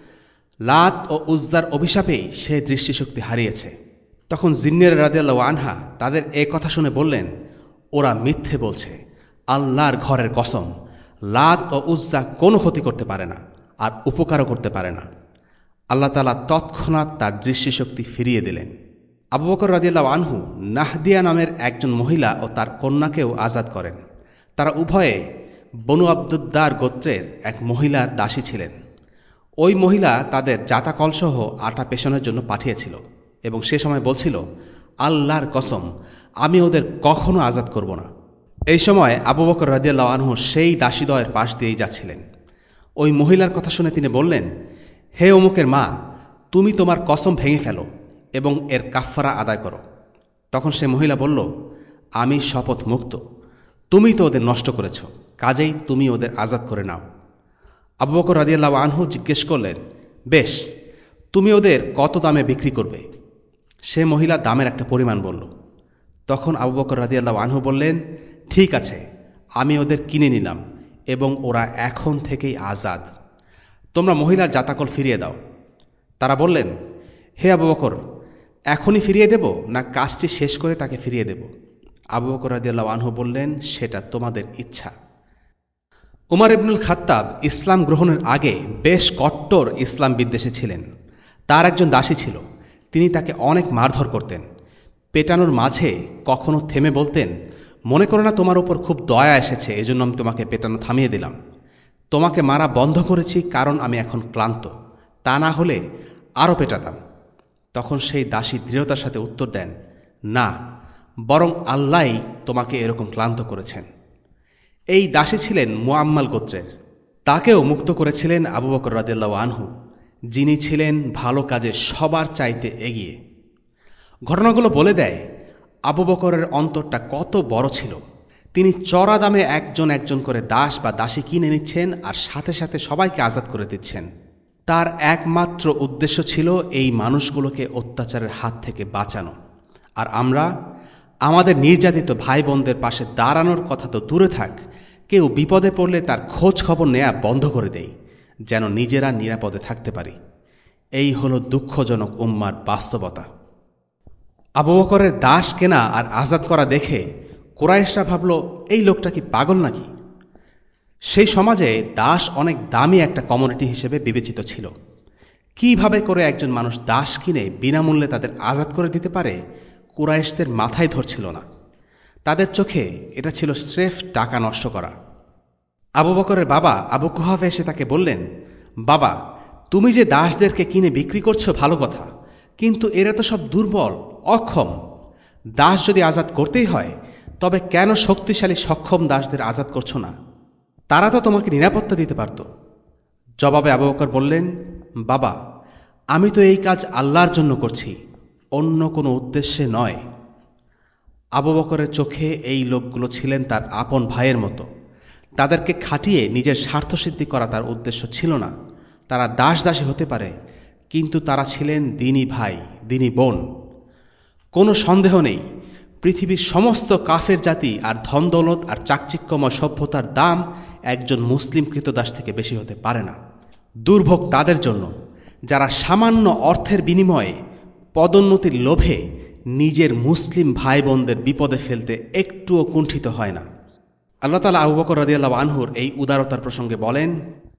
লাত ও উজ্জার অভিশাপেই সে দৃষ্টিশক্তি হারিয়েছে। তখন জিন্নিরা রাদিয়াল্লাহু আনহা তাদের এ কথা শুনে বললেন, ওরা মিথ্যে বলছে, আল্লাহর ঘরের কসম, লাত ও উজ্জা কোনো ক্ষতি করতে পারে না আর উপকারও করতে পারে না। আল্লাহ তাআলা তৎক্ষণাৎ তার দৃষ্টিশক্তি ফিরিয়ে দিলেন। আবু বকর রাদিয়াল্লাহু আনহু নাহদিয়া নামের একজন মহিলা ও তার কন্যাকেও আজাদ করেন। তারা উভয়ে বনু আব্দুদ্দার গোত্রের এক মহিলার দাসী ছিলেন। ওই মহিলা তাদের জাতা কলসহ আটা পেশনের জন্য পাঠিয়েছিল এবং সে সময় বলছিল, আল্লাহর কসম, আমি ওদের কখনো আজাদ করব না। এই সময় আবু বকর রাদিয়াল্লাহু আনহু সেই দাসীদ্বয়ের পাশ দিয়েই যাচ্ছিলেন। ওই মহিলার কথা শুনে তিনি বললেন, হে অমুকের মা, তুমি তোমার কসম ভেঙে ফেলো এবং এর কাফফারা আদায় করো। তখন সে মহিলা বলল, আমি শপথ মুক্ত, তুমি তো ওদের নষ্ট করেছ। কাজেই তুমি ওদের আজাদ করে নাও। আবু বকর রাদিয়াল্লাহু আনহু জিজ্ঞেস করলেন, বেশ, তুমি ওদের কত দামে বিক্রি করবে? সে মহিলা দামের একটা পরিমাণ বলল। তখন আবু বকর রাদিয়াল্লাহু আনহু বললেন, ঠিক আছে, আমি ওদের কিনে নিলাম এবং ওরা এখন থেকেই আজাদ। তোমরা মহিলার জাতাকল ফিরিয়ে দাও। তারা বললেন, হে আবু বকর, এখনই ফিরিয়ে দেব না কাজটি শেষ করে তাকে ফিরিয়ে দেব? আবু বকর রাদিয়াল্লাহু আনহু বললেন, সেটা তোমাদের ইচ্ছা। উমর ইবনুল খাত্তাব ইসলাম গ্রহণের আগে বেশ কট্টর ইসলাম বিদ্বেষী ছিলেন। তার একজন দাসী ছিল, তিনি তাকে অনেক মারধর করতেন। পেটানোর মাঝে কখনো থেমে বলতেন, মনে করো না তোমার উপর খুব দয়া এসেছে, এজন্য আমি তোমাকে পেটানো থামিয়ে দিলাম। তোমাকে মারা বন্ধ করেছি কারণ আমি এখন ক্লান্ত, তা না হলে আরও পেটাতাম। তখন সেই দাসী দৃঢ়তার সাথে উত্তর দেন, না, বরং আল্লাহই তোমাকে এরকম ক্লান্ত করেছেন। এই দাসী ছিলেন মুআম্মাল গোত্রের। তাকেও মুক্ত করেছিলেন আবু বকর রাদিয়াল্লাহু আনহু, যিনি ছিলেন ভালো কাজে সবার চাইতে এগিয়ে। ঘটনাগুলো বলে দেয় আবু বকরের অন্তরটা কত বড় ছিল। তিনি চড়া দামে একজন একজন করে দাস বা দাসী কিনে নিচ্ছেন আর সাথে সাথে সবাইকে আজাদ করে দিচ্ছেন। তার একমাত্র উদ্দেশ্য ছিল এই মানুষগুলোকে অত্যাচারের হাত থেকে বাঁচানো। আর আমরা আমাদের নির্যাতিত ভাই বোনদের পাশে দাঁড়ানোর কথা তো দূরে থাক, কেউ বিপদে পড়লে তার খোঁজ খবর নেয়া বন্ধ করে দেই, যেন নিজেরা নিরাপদে থাকতে পারি। এই হলো দুঃখজনক উম্মার বাস্তবতা। আবু বকরের দাস কেনা আর আজাদ করা দেখে কুরাইশরা ভাবল, এই লোকটা কি পাগল নাকি? সেই সমাজে দাস অনেক দামি একটা কমোডিটি হিসেবে বিবেচিত ছিল। কিভাবে করে একজন মানুষ দাস কিনে বিনামূল্যে তাদের আজাদ করে দিতে পারে, কুরাইশদের মাথায় ধরছিল না। তাদের চোখে এটা ছিল স্রেফ টাকা নষ্ট করা। আবু বকরের বাবা আবু কুহাফা এসে তাকে বললেন, বাবা, তুমি যে দাসদেরকে কিনে বিক্রি করছো ভালো কথা, কিন্তু এরা তো সব দুর্বল, অক্ষম। দাস যদি আজাদ করতেই হয়, তবে কেন শক্তিশালী সক্ষম দাসদের আজাদ করছো না? তারা তো তোমাকে নিরাপত্তা দিতে পারত। জবাবে আবু বকর বললেন, বাবা, আমি তো এই কাজ আল্লাহর জন্য করছি, অন্য কোনো উদ্দেশ্যে নয়। আবু বকরের চোখে এই লোকগুলো ছিলেন তার আপন ভাইয়ের মতো। তাদেরকে খাটিয়ে নিজের স্বার্থসিদ্ধি করা তার উদ্দেশ্য ছিল না। তারা দাস দাসী হতে পারে, কিন্তু তারা ছিলেন দিনী ভাই, দিনী বোন। কোনো সন্দেহ নেই, পৃথিবীর সমস্ত কাফের জাতি আর ধনদৌলত আর চাকচিক্যময় সভ্যতার দাম একজন মুসলিম কৃতদাস থেকে বেশি হতে পারে না। দুর্ভোগ তাদের জন্য যারা সামান্য অর্থের বিনিময়ে পদোন্নতির লোভে নিজের মুসলিম ভাই বোনদের বিপদে ফেলতে একটুও কুণ্ঠিত হয় না। আল্লাহ তাআলা আবু বকর রাদিয়াল্লাহু আনহুর এই উদারতার প্রসঙ্গে বলেন,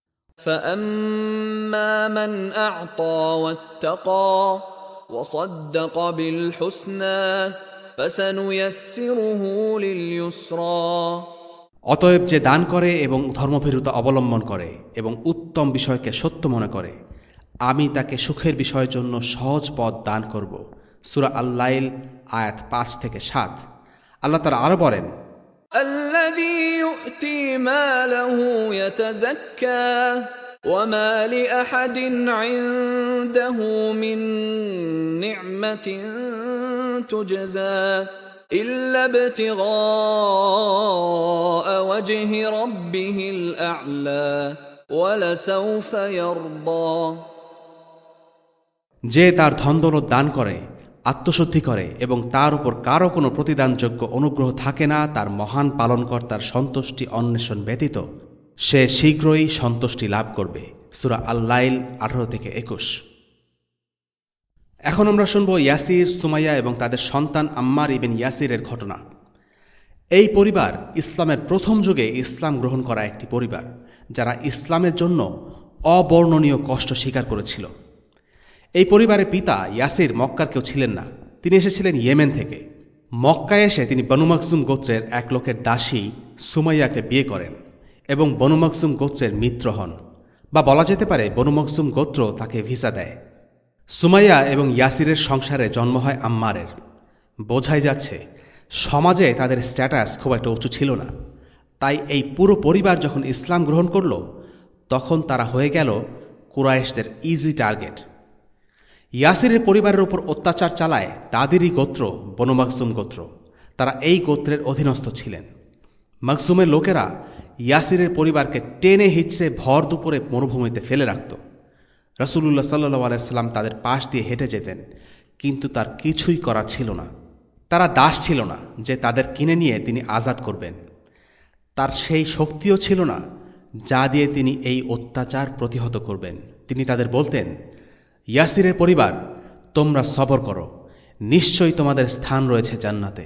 فَأَمَّا مَنْ أَعْطَى وَاتَّقَى وَصَدَّقَ بِالْحُسْنَى فَسَنُيَسِّرُهُ لِلْيُسْرَى। অতএব যে দান করে এবং ধর্মভীরুতা অবলম্বন করে এবং উত্তম বিষয়কে সত্য মনে করে, আমি তাকে সুখের বিষয়ের জন্য সহজ পথ দান করব। সূরা আল-লাইল আয়াত 5-7। আল্লাহ তাআলা আরো বলেন, الذي يؤتي ماله يتزكى وما لأحد عنده من نعمة تجزى إلا ابتغاء وجه ربه الأعلى ولسوف يرضى। যে তার ধনদৌলত দান করে, আত্মশুদ্ধি করে এবং তার উপর কারো কোনো প্রতিদানযোগ্য অনুগ্রহ থাকে না তার মহান পালনকর্তার সন্তুষ্টি অন্বেষণ ব্যতীত, সে শীঘ্রই সন্তুষ্টি লাভ করবে। সূরা আল-লাইল 18-21। এখন আমরা শুনব ইয়াসির, সুমাইয়া এবং তাদের সন্তান আম্মার ইবিন ইয়াসিরের ঘটনা। এই পরিবার ইসলামের প্রথম যুগে ইসলাম গ্রহণ করা একটি পরিবার, যারা ইসলামের জন্য অবর্ণনীয় কষ্ট স্বীকার করেছিল। এই পরিবারের পিতা ইয়াসির মক্কার কেউ ছিলেন না, তিনি এসেছিলেন ইয়েমেন থেকে। মক্কায় এসে তিনি বনু মাখজুম গোত্রের এক লোকের দাসী সুমাইয়াকে বিয়ে করেন এবং বনু মাখজুম গোত্রের মিত্র হন, বা বলা যেতে পারে বনু মাখজুম গোত্র তাকে ভিসা দেয়। সুমাইয়া এবং ইয়াসিরের সংসারে জন্ম হয় আম্মারের। বোঝাই যাচ্ছে সমাজে তাদের স্ট্যাটাস খুব একটা উঁচু ছিল না। তাই এই পুরো পরিবার যখন ইসলাম গ্রহণ করল, তখন তারা হয়ে গেল কুরাইশদের ইজি টার্গেট। ইয়াসিরের পরিবারের উপর অত্যাচার চালায় তাদেরই গোত্র বনু মাখজুম গোত্র। তারা এই গোত্রের অধীনস্থ ছিলেন। মাখজুমের লোকেরা ইয়াসিরের পরিবারকে টেনে হিচড়ে ভর দুপুরে মরুভূমিতে ফেলে রাখত। রাসূলুল্লাহ সাল্লাল্লাহু আলাইহি সাল্লাম তাদের পাশ দিয়ে হেঁটে যেতেন, কিন্তু তার কিছুই করা ছিল না। তারা দাস ছিল না যে তাদের কিনে নিয়ে তিনি আজাদ করবেন। তার সেই শক্তিও ছিল না যা দিয়ে তিনি এই অত্যাচার প্রতিহত করবেন। তিনি তাদের বলতেন, ইয়াসিরের পরিবার, তোমরা সবর করো, নিশ্চয়ই তোমাদের স্থান রয়েছে জান্নাতে।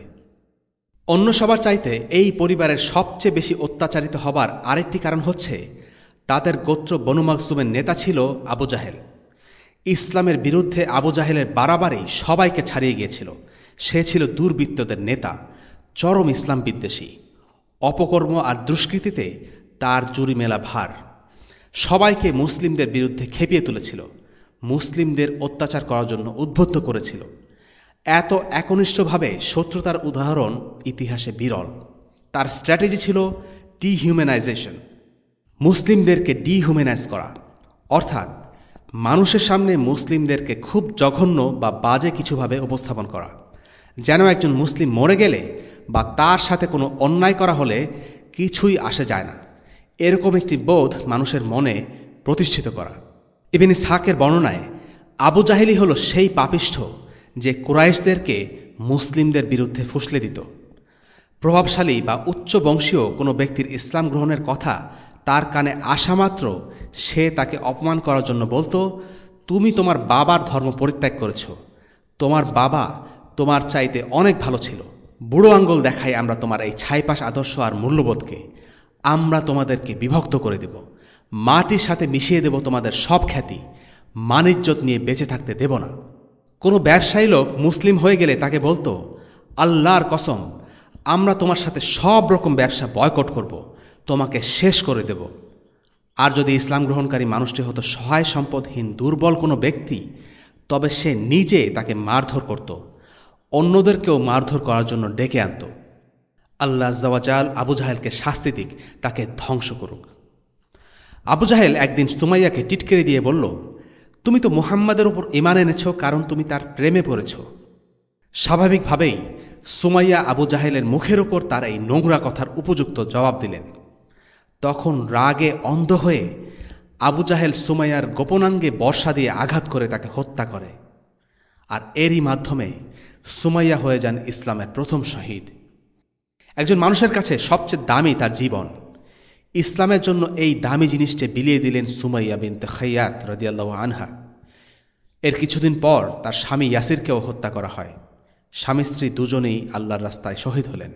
অন্য সবার চাইতে এই পরিবারের সবচেয়ে বেশি অত্যাচারিত হবার আরেকটি কারণ হচ্ছে তাদের গোত্র বনু মাখজুমের নেতা ছিল আবু জাহেল। ইসলামের বিরুদ্ধে আবু জাহেলের বাড়াবাড়ি সবাইকে ছাড়িয়ে গিয়েছিল। সে ছিল দুর্বৃত্তদের নেতা, চরম ইসলাম বিদ্বেষী। অপকর্ম আর দুষ্কৃতিতে তার জুরি মেলা ভার। সবাইকে মুসলিমদের বিরুদ্ধে খেপিয়ে তুলেছিল, মুসলিমদের অত্যাচার করার জন্য উদ্বুদ্ধ করেছিল। এত একনিষ্ঠভাবে শত্রুতার উদাহরণ ইতিহাসে বিরল। তার স্ট্র্যাটেজি ছিল ডিহিউম্যানাইজেশন, মুসলিমদেরকে ডিহিউম্যানাইজ করা, অর্থাৎ মানুষের সামনে মুসলিমদেরকে খুব জঘন্য বা বাজে কিছুভাবে উপস্থাপন করা, যেন একজন মুসলিম মরে গেলে বা তার সাথে কোনো অন্যায় করা হলে কিছুই আসে যায় না, এরকম একটি বোধ মানুষের মনে প্রতিষ্ঠিত করা। ইবনে ইসহাকের বর্ণনায় আবু জাহেলই হল সেই পাপিষ্ঠ যে কুরাইশদেরকে মুসলিমদের বিরুদ্ধে ফুসলে দিত। প্রভাবশালী বা উচ্চ বংশীয় কোনো ব্যক্তির ইসলাম গ্রহণের কথা তার কানে আসা মাত্র সে তাকে অপমান করার জন্য বলতো, তুমি তোমার বাবার ধর্ম পরিত্যাগ করেছ, তোমার বাবা তোমার চাইতে অনেক ভালো ছিল, বুড়ো আঙ্গুল দেখাই আমরা তোমার এই ছাইপাশ আদর্শ আর মূল্যবোধকে, আমরা তোমাদেরকে বিভক্ত করে দেব, মাটির সাথে মিশিয়ে দেব তোমাদের সব খ্যাতি, মানিজ্যত নিয়ে বেঁচে থাকতে দেব না। কোনো ব্যবসায়ী লোক মুসলিম হয়ে গেলে তাকে বলতো, আল্লাহর কসম, আমরা তোমার সাথে সব রকম ব্যবসা বয়কট করব, তোমাকে শেষ করে দেব। আর যদি ইসলাম গ্রহণকারী মানুষটি হতো সহায় সম্পদহীন দুর্বল কোনো ব্যক্তি, তবে সে নিজে তাকে মারধর করত, অন্যদেরকেও মারধর করার জন্য ডেকে আনত। আল্লাহ আজ্জা ওয়া জাল আবু জাহেলকে শাস্তি দিক, তাকে ধ্বংস করুক। আবু জাহেল একদিন সুমাইয়াকে টিটকেরে দিয়ে বলল, তুমি তো মুহাম্মাদের উপর ঈমান এনেছ কারণ তুমি তার প্রেমে পড়েছ। স্বাভাবিকভাবেই সুমাইয়া আবু জাহেলের মুখের ওপর তার এই নোংরা কথার উপযুক্ত জবাব দিলেন। তখন রাগে অন্ধ হয়ে আবু জাহেল সুমাইয়ার গোপনাঙ্গে বর্ষা দিয়ে আঘাত করে তাকে হত্যা করে। আর এরই মাধ্যমে সুমাইয়া হয়ে যান ইসলামের প্রথম শহীদ। একজন মানুষের কাছে সবচেয়ে দামি তার জীবন। ইসলামের জন্য এই দামি জিনিসটি বিলিয়ে দিলেন সুমাইয়া বিনতে খাইয়াত রাদিয়াল্লাহু আনহা। এর কিছুদিন পর তার স্বামী ইয়াসিরকেও হত্যা করা হয়। স্বামী স্ত্রী দুজনেই আল্লাহর রাস্তায় শহীদ হলেন।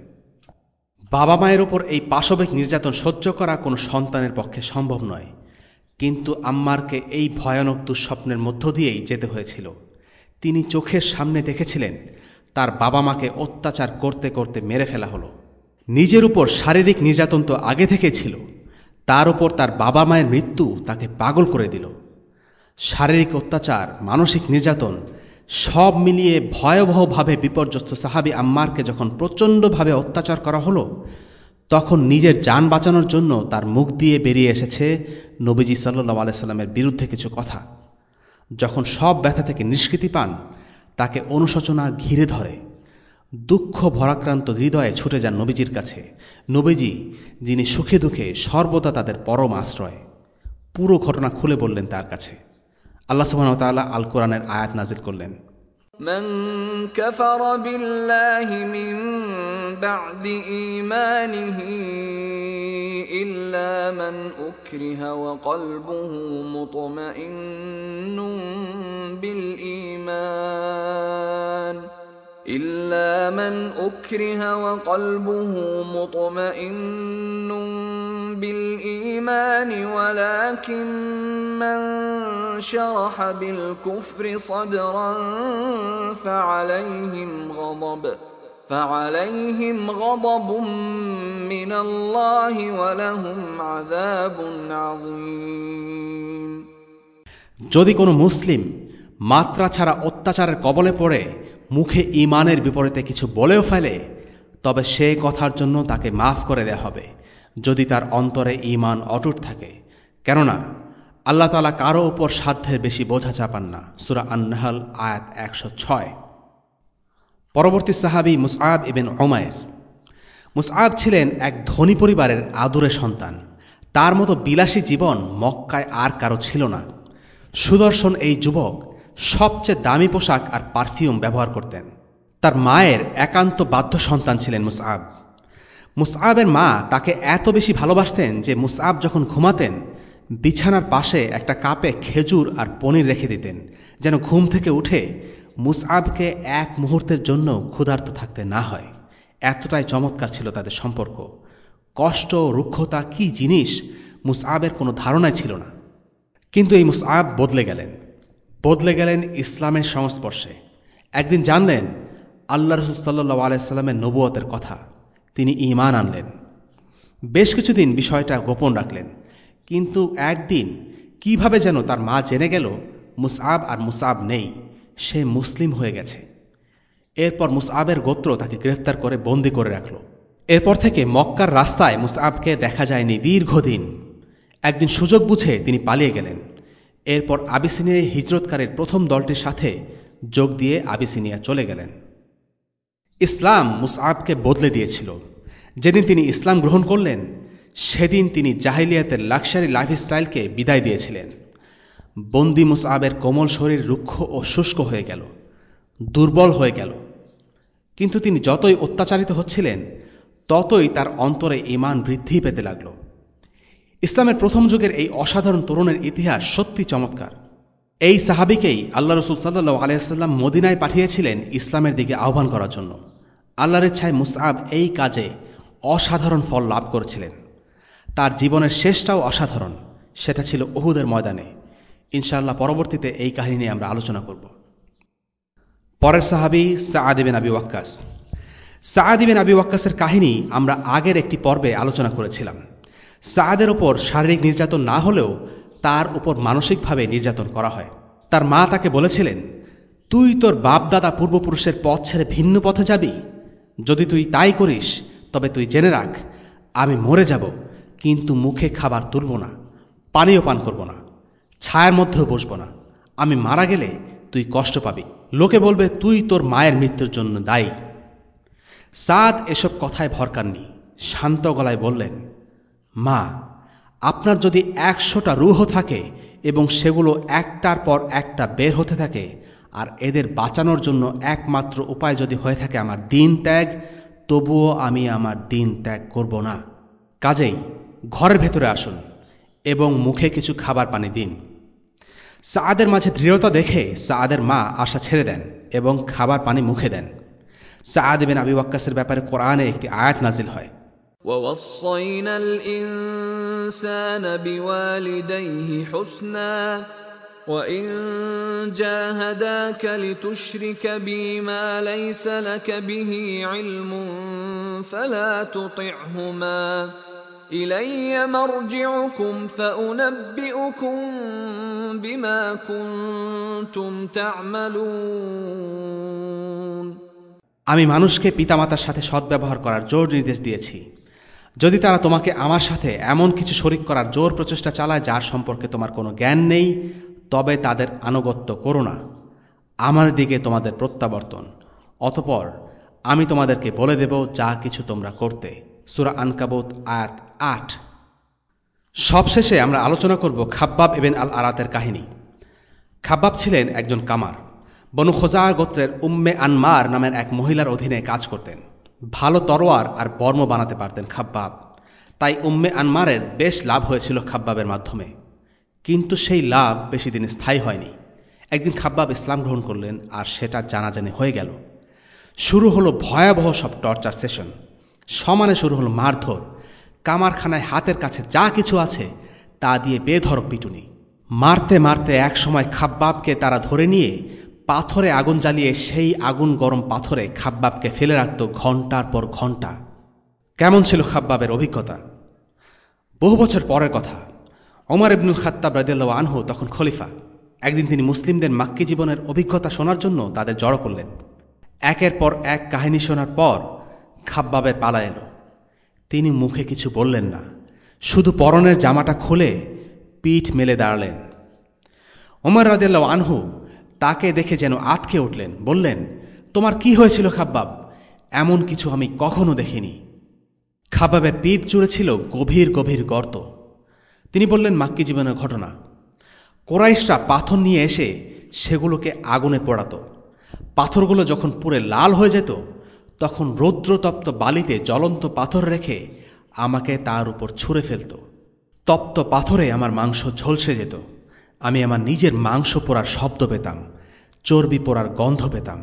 বাবা মায়ের ওপর এই পাশবিক নির্যাতন সহ্য করা কোনো সন্তানের পক্ষে সম্ভব নয়, কিন্তু আম্মারকে এই ভয়ানক দুঃস্বপ্নের মধ্য দিয়েই যেতে হয়েছিল। তিনি চোখের সামনে দেখেছিলেন তার বাবা মাকে অত্যাচার করতে করতে মেরে ফেলা হলো। নিজের উপর শারীরিক নির্যাতন তো আগে থেকে ছিল, তার উপর তার বাবা মায়ের মৃত্যু তাকে পাগল করে দিল। শারীরিক অত্যাচার, মানসিক নির্যাতন সব মিলিয়ে ভয়াবহভাবে বিপর্যস্ত সাহাবী আম্মারকে যখন প্রচণ্ডভাবে অত্যাচার করা হলো, তখন নিজের জান বাঁচানোর জন্য তার মুখ দিয়ে বেরিয়ে এসেছে নবীজি সাল্লাল্লাহু আলাইহি সাল্লামের বিরুদ্ধে কিছু কথা। যখন সব ব্যথা থেকে নিষ্কৃতি পান, তাকে অনুশোচনা ঘিরে ধরে। দুঃখ ভরাক্রান্ত হৃদয়ে ছুটে যান নবীজির কাছে, নবীজি যিনি সুখে দুঃখে সর্বদা তাদের পরম আশ্রয়। পুরো ঘটনা খুলে বললেন তার কাছে। আল্লাহ সুবহানাহু ওয়া তাআলা আল কোরআনের আয়াত নাজিল করলেন, من كفر بالله من بعد إيمانه إلا من أكره وقلبه مطمئن بالإيمان ولكن من شرح بالكفر صدرا فعليهم غضب من الله ولهم عذاب عظيم। যদি কোনো মুসলিম মাত্রা ছাড়া অত্যাচারের কবলে পড়ে মুখে ঈমানের বিপরীতে কিছু বলেও ফেলে, তবে সেই কথার জন্য তাকে মাফ করে দেয়া হবে যদি তার অন্তরে ঈমান অটুট থাকে। কেননা আল্লাহ তাআলা কারো উপর সাধ্যের বেশি বোঝা চাপান না। সূরা আন-নাহল আয়াত 106। পরবর্তী সাহাবী মুসআব ইবনে উমাইর। মুসআব ছিলেন এক ধনী পরিবারের আদুরে সন্তান। তার মতো বিলাসী জীবন মক্কায় আর কারো ছিল না। সুদর্শন এই যুবক সবচেয়ে দামি পোশাক আর পারফিউম ব্যবহার করতেন। তার মায়ের একান্ত বাধ্য সন্তান ছিলেন মুসআব। মুসআবের মা তাকে এত বেশি ভালোবাসতেন যে মুসআব যখন ঘুমাতেন বিছানার পাশে একটা কাপে খেজুর আর পনির রেখে দিতেন, যেন ঘুম থেকে উঠে মুসআবকে এক মুহূর্তের জন্য ক্ষুধার্ত থাকতে না হয়। এতটাই চমৎকার ছিল তাদের সম্পর্ক। কষ্ট, রুক্ষতা কি জিনিস মুসআবের কোনো ধারণাই ছিল না। কিন্তু এই মুসআব বদলে গেলেন ইসলামের সংস্পর্শে। একদিন জানলেন আল্লাহ রাসূল সাল্লাল্লাহু আলাইহি ওয়াসাল্লামের নবুয়তের কথা। তিনি ঈমান আনলেন। বেশ কিছুদিন বিষয়টা গোপন রাখলেন, কিন্তু একদিন কিভাবে যেন তার মা জেনে গেল মুসআব আর মুসআব নেই, সে মুসলিম হয়ে গেছে। এরপর মুসআবের গোত্র তাকে গ্রেফতার করে বন্দী করে রাখল। এরপর থেকে মক্কার রাস্তায় মুসআবকে দেখা যায়নি দীর্ঘদিন। একদিন সুযোগ বুঝে তিনি পালিয়ে গেলেন। এরপর আবিসিনিয়ায় হিজরতকারীর প্রথম দলটির সাথে যোগ দিয়ে আবিসিনিয়া চলে গেলেন। ইসলাম মুসআবকে বদলে দিয়েছিল। যেদিন তিনি ইসলাম গ্রহণ করলেন সেদিন তিনি জাহিলিয়াতের লাক্সারি লাইফস্টাইলকে বিদায় দিয়েছিলেন। বন্দি মুসআবের কোমল শরীর রুক্ষ ও শুষ্ক হয়ে গেল, দুর্বল হয়ে গেল। কিন্তু তিনি যতই অত্যাচারিত হচ্ছিলেন ততই তার অন্তরে ঈমান বৃদ্ধি পেতে লাগল। ইসলামের প্রথম যুগের এই অসাধারণ তরুণের ইতিহাস সত্যি চমৎকার। এই সাহাবীকেই আল্লাহ রাসূল সাল্লাল্লাহু আলাইহি ওয়াসাল্লাম মদিনায় পাঠিয়েছিলেন ইসলামের দিকে আহ্বান করার জন্য। আল্লাহর ইচ্ছায় মুসআব এই কাজে অসাধারণ ফল লাভ করেছিলেন। তার জীবনের শেষটাও অসাধারণ, সেটা ছিল উহুদের ময়দানে। ইনশাআল্লাহ পরবর্তীতে এই কাহিনী নিয়ে আমরা আলোচনা করব। পরের সাহাবী সাআদ ইবনে আবি ওয়াক্কাস। সাআদ ইবনে আবি ওয়াক্কাসের কাহিনী আমরা আগের একটি পর্বে আলোচনা করেছিলাম। সাআদের ওপর শারীরিক নির্যাতন না হলেও তার উপর মানসিকভাবে নির্যাতন করা হয়। তার মা তাকে বলেছিলেন, তুই তোর বাপদাদা পূর্বপুরুষের পথ ছেড়ে ভিন্ন পথে যাবি? যদি তুই তাই করিস তবে তুই জেনে রাখ, আমি মরে যাব, কিন্তু মুখে খাবার তুলব না, পানীয় পান করব না, ছায়ার মধ্যেও বসব না। আমি মারা গেলে তুই কষ্ট পাবি, লোকে বলবে তুই তোর মায়ের মৃত্যুর জন্য দায়ী। সাদ এসব কথায় ভরকাননি, শান্ত গলায় বললেন, মা, আপনার যদি 100টা রূহ থাকে এবং সেগুলো একটার পর একটা বের হতে থাকে, আর এদের বাঁচানোর জন্য একমাত্র উপায় যদি হয়ে থাকে আমার দিন ত্যাগ, তবুও আমি আমার দিন ত্যাগ করব না। কাজেই ঘরের ভেতরে আসুন এবং মুখে কিছু খাবার পানি দিন। সাআদের মাঝে দৃঢ়তা দেখে সাআদের মা আশা ছেড়ে দেন এবং খাবার পানি মুখে দেন। সাআদ ইবনে আবি ওয়াক্কাসের ব্যাপারে কোরআনে একটি আয়াত নাজিল হয়, وَوَصَّيْنَا الْإِنسَانَ بِوَالِدَيْهِ حُسْنًا وَإِن جَاهَدَاكَ لِتُشْرِكَ بِي مَا لَيْسَ لَكَ بِهِ عِلْمٌ فَلَا تُطِعْهُمَا إِلَيَّ مَرْجِعُكُمْ فَأُنَبِّئُكُم بِمَا كُنتُمْ تَعْمَلُونَ। আমি মানুষকে পিতামাতার সাথে সদ্ব্যবহার করার জোর নির্দেশ দিয়েছি। যদি তারা তোমাকে আমার সাথে এমন কিছু শরিক করার জোর প্রচেষ্টা চালায় যার সম্পর্কে তোমার কোনো জ্ঞান নেই, তবে তাদের আনুগত্য করো না। আমার দিকে তোমাদের প্রত্যাবর্তন, অতঃপর আমি তোমাদেরকে বলে দেব যা কিছু তোমরা করতে। সূরা আনকাবুত আয়াত 8। সবশেষে আমরা আলোচনা করব খাব্বাব ইবনে আল আরাতের কাহিনী। খাব্বাব ছিলেন একজন কামার। বনু খোজা গোত্রের উম্মে আনমার নামের এক মহিলার অধীনে কাজ করতেন। ভালো তরোয়ার আর বর্ম বানাতে পারতেন খাব্বাব। তাই উম্মে আনমারের বেশ লাভ হয়েছিল খাব্বাবের মাধ্যমে। কিন্তু সেই লাভ বেশি দিন স্থায়ী হয়নি। একদিন খাব্বাব ইসলাম গ্রহণ করলেন আর সেটা জানাজানি হয়ে গেল। শুরু হলো ভয়াবহ সব টর্চার সেশন। সমানে শুরু হলো মারধর। কামারখানায় হাতের কাছে যা কিছু আছে তা দিয়ে বেধড়ক পিটুনি। মারতে মারতে এক সময় খাব্বাবকে তারা ধরে নিয়ে পাথরে আগুন জ্বালিয়ে সেই আগুন গরম পাথরে খাব্বাবকে ফেলে রাখত ঘণ্টার পর ঘণ্টা। কেমন ছিল খাব্বাবের অভিজ্ঞতা? বহু বছর পরের কথা। ওমর ইবনুল খাত্তাব রাদিয়াল্লাহু আনহু তখন খলিফা। একদিন তিনি মুসলিমদের মাক্কি জীবনের অভিজ্ঞতা শোনার জন্য তাদের জড়ো করলেন। একের পর এক কাহিনী শোনার পর খাব্বাবের পালা এলো। তিনি মুখে কিছু বললেন না, শুধু পরনের জামাটা খুলে পিঠ মেলে দাঁড়ালেন। ওমর রাদিয়াল্লাহু আনহু তাকে দেখে যেন আঁতকে উঠলেন, বললেন, তোমার কি হয়েছিল খাব্বাব? এমন কিছু আমি কখনো দেখিনি। খাব্বাবের পিঠ জুড়ে ছিল গভীর গভীর গর্ত। তিনি বললেন মাক্কি জীবনের ঘটনা। কোরাইশরা পাথর নিয়ে এসে সেগুলোকে আগুনে পোড়াত। পাথরগুলো যখন পুড়ে লাল হয়ে যেত তখন রৌদ্রতপ্ত বালিতে জ্বলন্ত পাথর রেখে আমাকে তার উপর ছুঁড়ে ফেলত। তপ্ত পাথরে আমার মাংস ঝলসে যেত। আমি আমার নিজের মাংস পোড়ার শব্দ পেতাম, চর্বি পোড়ার গন্ধ পেতাম।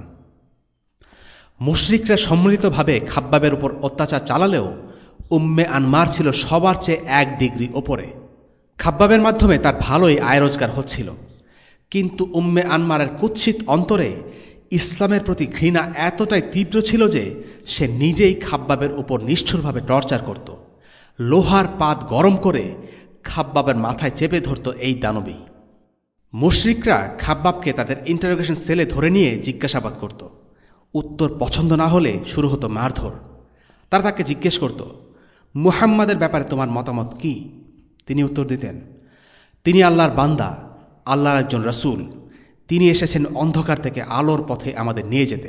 মুশরিকরা সম্মিলিতভাবে খাব্বাবের উপর অত্যাচার চালালেও উম্মে আনমার ছিল সবার চেয়ে 1 ডিগ্রি ওপরে। খাব্বাবের মাধ্যমে তার ভালোই আয় রোজগার হচ্ছিল, কিন্তু উম্মে আনমারের কুৎসিত অন্তরে ইসলামের প্রতি ঘৃণা এতটাই তীব্র ছিল যে সে নিজেই খাব্বাবের উপর নিষ্ঠুরভাবে টর্চার করত। লোহার পাত গরম করে খাব্বাবের মাথায় চেপে ধরত এই দানবী। মুশরিকরা খাব্বাবকে তাদের ইন্টারোগেশন সেলে ধরে নিয়ে জিজ্ঞাসাবাদ করত। উত্তর পছন্দ না হলে শুরু হতো মারধর। তারা তাকে জিজ্ঞেস করত, মুহাম্মাদের ব্যাপারে তোমার মতামত কি? তিনি উত্তর দিতেন, তিনি আল্লাহর বান্দা, আল্লাহর একজন রাসূল। তিনি এসেছেন অন্ধকার থেকে আলোর পথে আমাদের নিয়ে যেতে।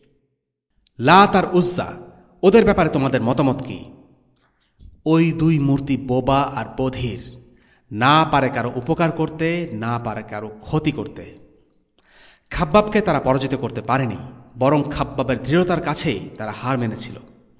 লাত আর উজ্জা, ওদের ব্যাপারে তোমাদের মতামত কি? ওই 2 মূর্তি বোবা আর বধির, না পারে কারো উপকার করতে, না পারে কারো ক্ষতি করতে। খাব্বাবকে তারা পরাজিত করতে পারেনি, বরং খাব্বাবের দৃঢ়তার কাছেই তারা হার মেনেছিল।